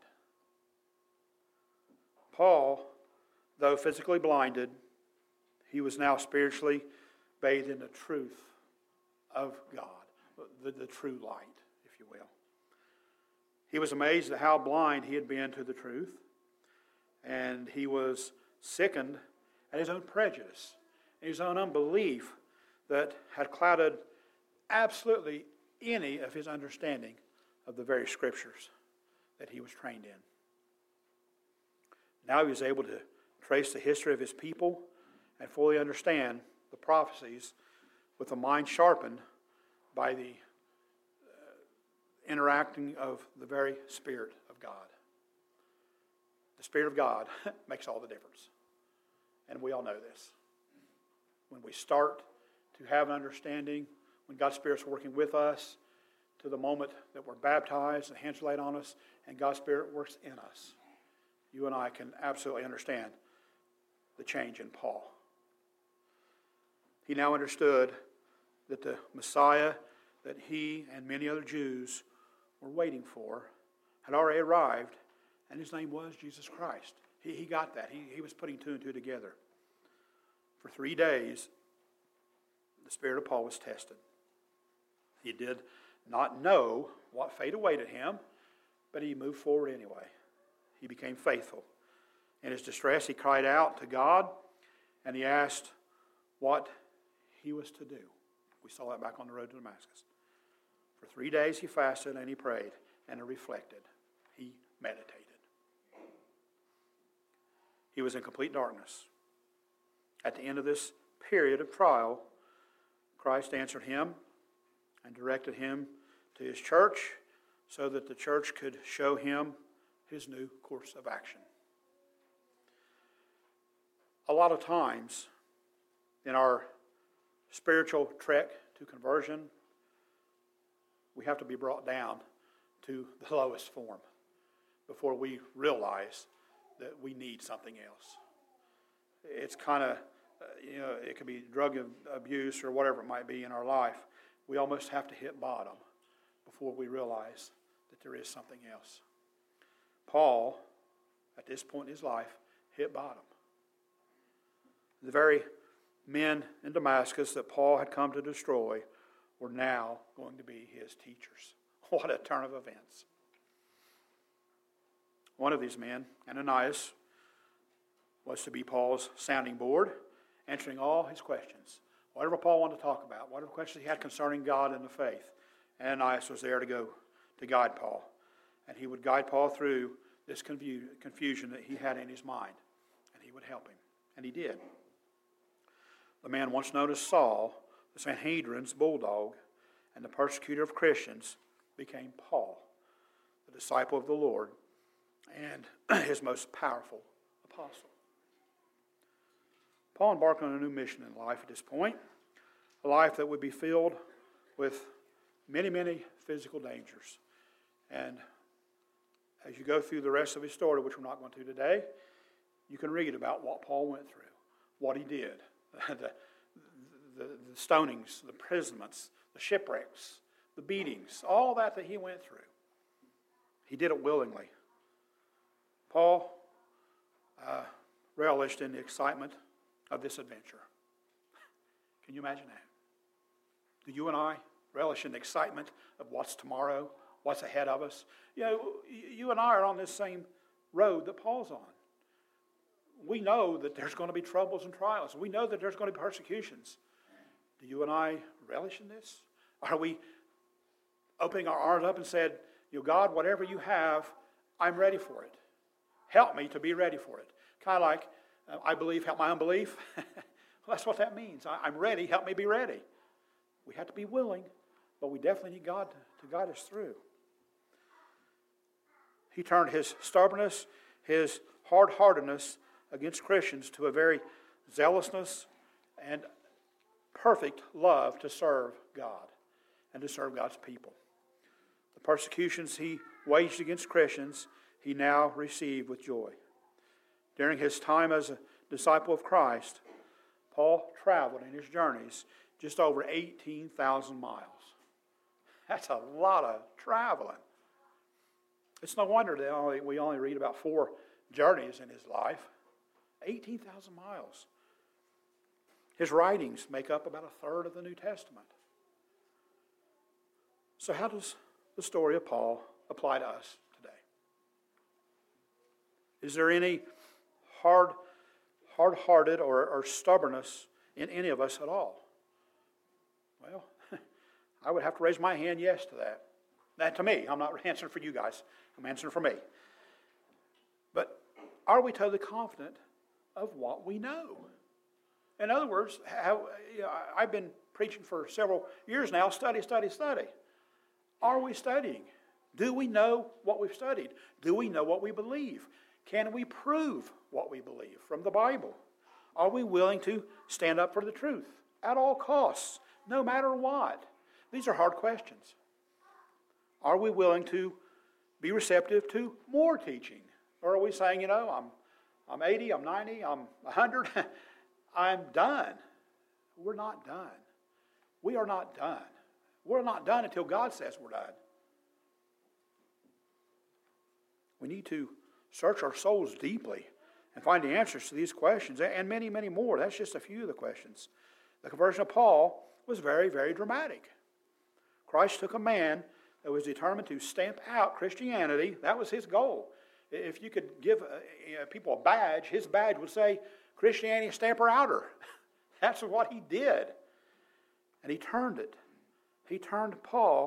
Paul, though physically blinded, he was now spiritually bathed in the truth of God, the, the true light, if you will. He was amazed at how blind he had been to the truth, and he was sickened at his own prejudice and his own unbelief that had clouded absolutely any of his understanding of the very scriptures that he was trained in. Now he was able to trace the history of his people and fully understand the prophecies with a mind sharpened by the uh, interacting of the very Spirit of God. The Spirit of God makes all the difference. And we all know this. When we start to have an understanding, when God's Spirit's working with us, to the moment that we're baptized and hands are laid on us, and God's Spirit works in us, you and I can absolutely understand the change in Paul. He now understood that the Messiah that he and many other Jews were waiting for had already arrived, and his name was Jesus Christ. He, he got that. He, he was putting two and two together. For three days, the spirit of Paul was tested. He did not know what fate awaited him, but he moved forward anyway. He became faithful. In his distress, he cried out to God, and he asked what he was to do. We saw that back on the road to Damascus. For three days he fasted and he prayed and he reflected. He meditated. He was in complete darkness. At the end of this period of trial, Christ answered him and directed him to his church so that the church could show him his new course of action. A lot of times in our spiritual trek to conversion, we have to be brought down to the lowest form before we realize that we need something else. It's kind of, uh, you know, it could be drug abuse or whatever it might be in our life. We almost have to hit bottom before we realize that there is something else. Paul, at this point in his life, hit bottom. The very men in Damascus that Paul had come to destroy were now going to be his teachers. What a turn of events. One of these men, Ananias, was to be Paul's sounding board, answering all his questions. Whatever Paul wanted to talk about, whatever questions he had concerning God and the faith, Ananias was there to go to guide Paul. And he would guide Paul through this confusion that he had in his mind. And he would help him. And he did. The man once known as Saul, the Sanhedrin's bulldog, and the persecutor of Christians, became Paul, the disciple of the Lord, and his most powerful apostle. Paul embarked on a new mission in life at this point, a life that would be filled with many, many physical dangers. And as you go through the rest of his story, which we're not going to today, you can read about what Paul went through, what he did, the, the, the stonings, the imprisonments, the shipwrecks, the beatings, all that that he went through. He did it willingly. Paul uh, relished in the excitement of this adventure. Can you imagine that? Do you and I relish in the excitement of what's tomorrow, what's ahead of us? You know, you and I are on this same road that Paul's on. We know that there's going to be troubles and trials. We know that there's going to be persecutions. Do you and I relish in this? Are we opening our arms up and said, you know, God, whatever you have, I'm ready for it. Help me to be ready for it. Kind of like, uh, I believe, help my unbelief. Well, that's what that means. I, I'm ready, help me be ready. We have to be willing, but we definitely need God to, to guide us through. He turned his stubbornness, his hard-heartedness against Christians to a very zealousness and perfect love to serve God and to serve God's people. The persecutions he waged against Christians, he now received with joy. During his time as a disciple of Christ, Paul traveled in his journeys just over eighteen thousand miles. That's a lot of traveling. It's no wonder that only, we only read about four journeys in his life. eighteen thousand miles. His writings make up about a third of the New Testament. So how does the story of Paul apply to us today? Is there any hard, hard-hearted or, or stubbornness in any of us at all? Well, I would have to raise my hand yes to that. That to me. I'm not answering for you guys. I'm answering for me. But are we totally confident of what we know? In other words, how, you know, I've been preaching for several years now, study, study, study. Are we studying? Do we know what we've studied? Do we know what we believe? Can we prove what we believe from the Bible? Are we willing to stand up for the truth at all costs, no matter what? These are hard questions. Are we willing to be receptive to more teaching? Or are we saying, you know, I'm I'm eighty, I'm ninety, I'm one hundred, I'm done? We're not done. We are not done. We're not done until God says we're done. We need to search our souls deeply and find the answers to these questions and many, many more. That's just a few of the questions. The conversion of Paul was very, very dramatic. Christ took a man that was determined to stamp out Christianity. That was his goal. If you could give uh, people a badge, his badge would say, Christianity Stamper Outer. That's what he did. And he turned it. He turned Paul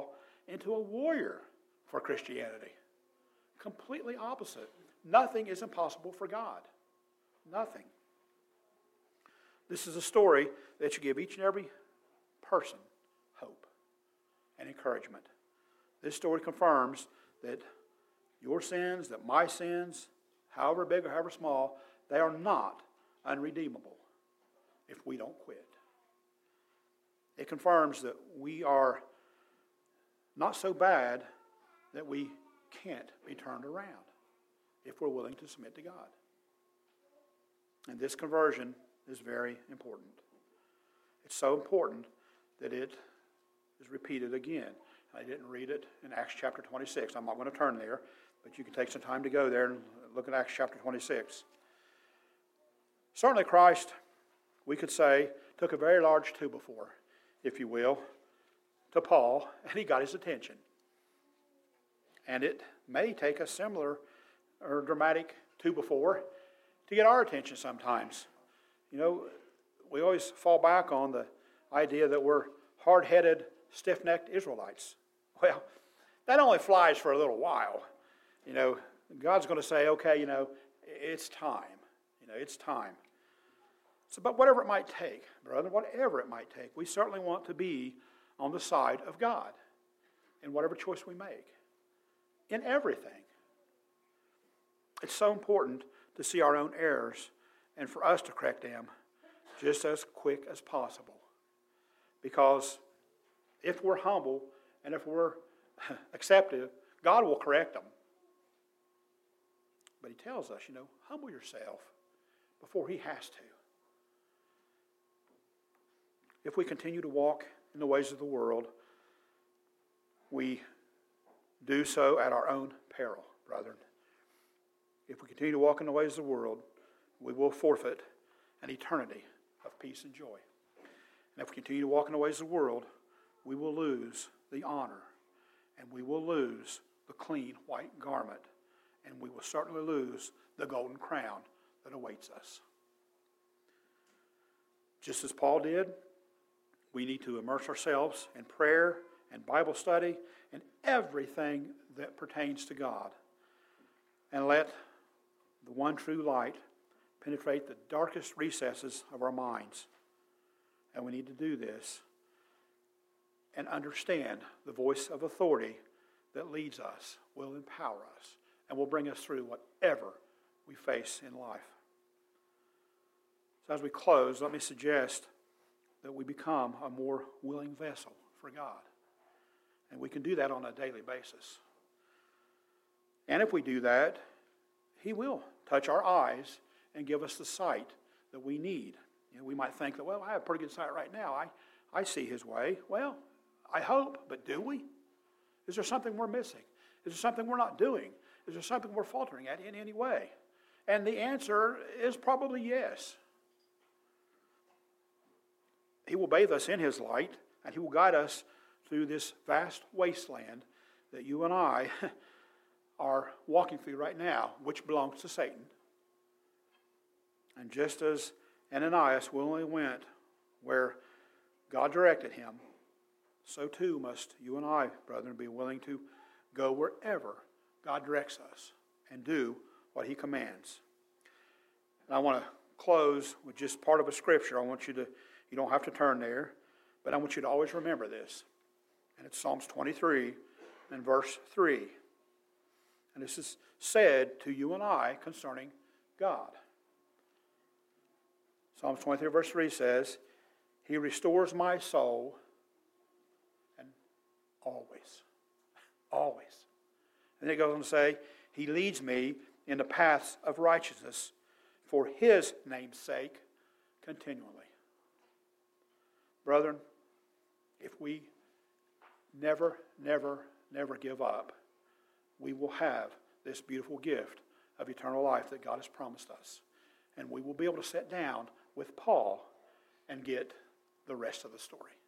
into a warrior for Christianity. Completely opposite. Nothing is impossible for God. Nothing. This is a story that should give each and every person hope and encouragement. This story confirms that your sins, that my sins, however big or however small, they are not unredeemable if we don't quit. It confirms that we are not so bad that we can't be turned around if we're willing to submit to God. And this conversion is very important. It's so important that it is repeated again. I didn't read it in Acts chapter twenty-six. I'm not going to turn there, but you can take some time to go there and look at Acts chapter twenty-six. Certainly Christ, we could say, took a very large two before, if you will, to Paul, and he got his attention. And it may take a similar or dramatic two before to get our attention sometimes. You know, we always fall back on the idea that we're hard-headed, stiff-necked Israelites. Well, that only flies for a little while. You know, God's going to say, okay, you know, it's time. You know, it's time. So, but whatever it might take, brother, whatever it might take, we certainly want to be on the side of God in whatever choice we make, in everything. It's so important to see our own errors and for us to correct them just as quick as possible. Because if we're humble and if we're acceptive, God will correct them. But he tells us, you know, humble yourself before he has to. If we continue to walk in the ways of the world, we do so at our own peril, brethren. If we continue to walk in the ways of the world, we will forfeit an eternity of peace and joy. And if we continue to walk in the ways of the world, we will lose the honor, and we will lose the clean white garment, and we will certainly lose the golden crown that awaits us. Just as Paul did, we need to immerse ourselves in prayer and Bible study and everything that pertains to God, and let the one true light penetrate the darkest recesses of our minds. And we need to do this and understand the voice of authority that leads us, will empower us, and will bring us through whatever we face in life. So as we close, let me suggest that we become a more willing vessel for God. And we can do that on a daily basis. And if we do that, he will touch our eyes and give us the sight that we need. You know, we might think that, well, I have pretty good sight right now. I, I see his way. Well, I hope, but do we? Is there something we're missing? Is there something we're not doing? Is there something we're faltering at in any way? And the answer is probably yes. He will bathe us in his light, and he will guide us through this vast wasteland that you and I are walking through right now, which belongs to Satan. And just as Ananias willingly went where God directed him, so too must you and I, brethren, be willing to go wherever God directs us and do what he commands. And I want to close with just part of a scripture. I want you to, you don't have to turn there, but I want you to always remember this. And it's Psalms twenty-three and verse three. And this is said to you and I concerning God. Psalms twenty-three verse three says, he restores my soul, and always, always. And then it goes on to say, he leads me in the paths of righteousness for his name's sake continually. Brethren, if we never, never, never give up, we will have this beautiful gift of eternal life that God has promised us. And we will be able to sit down with Paul and get the rest of the story.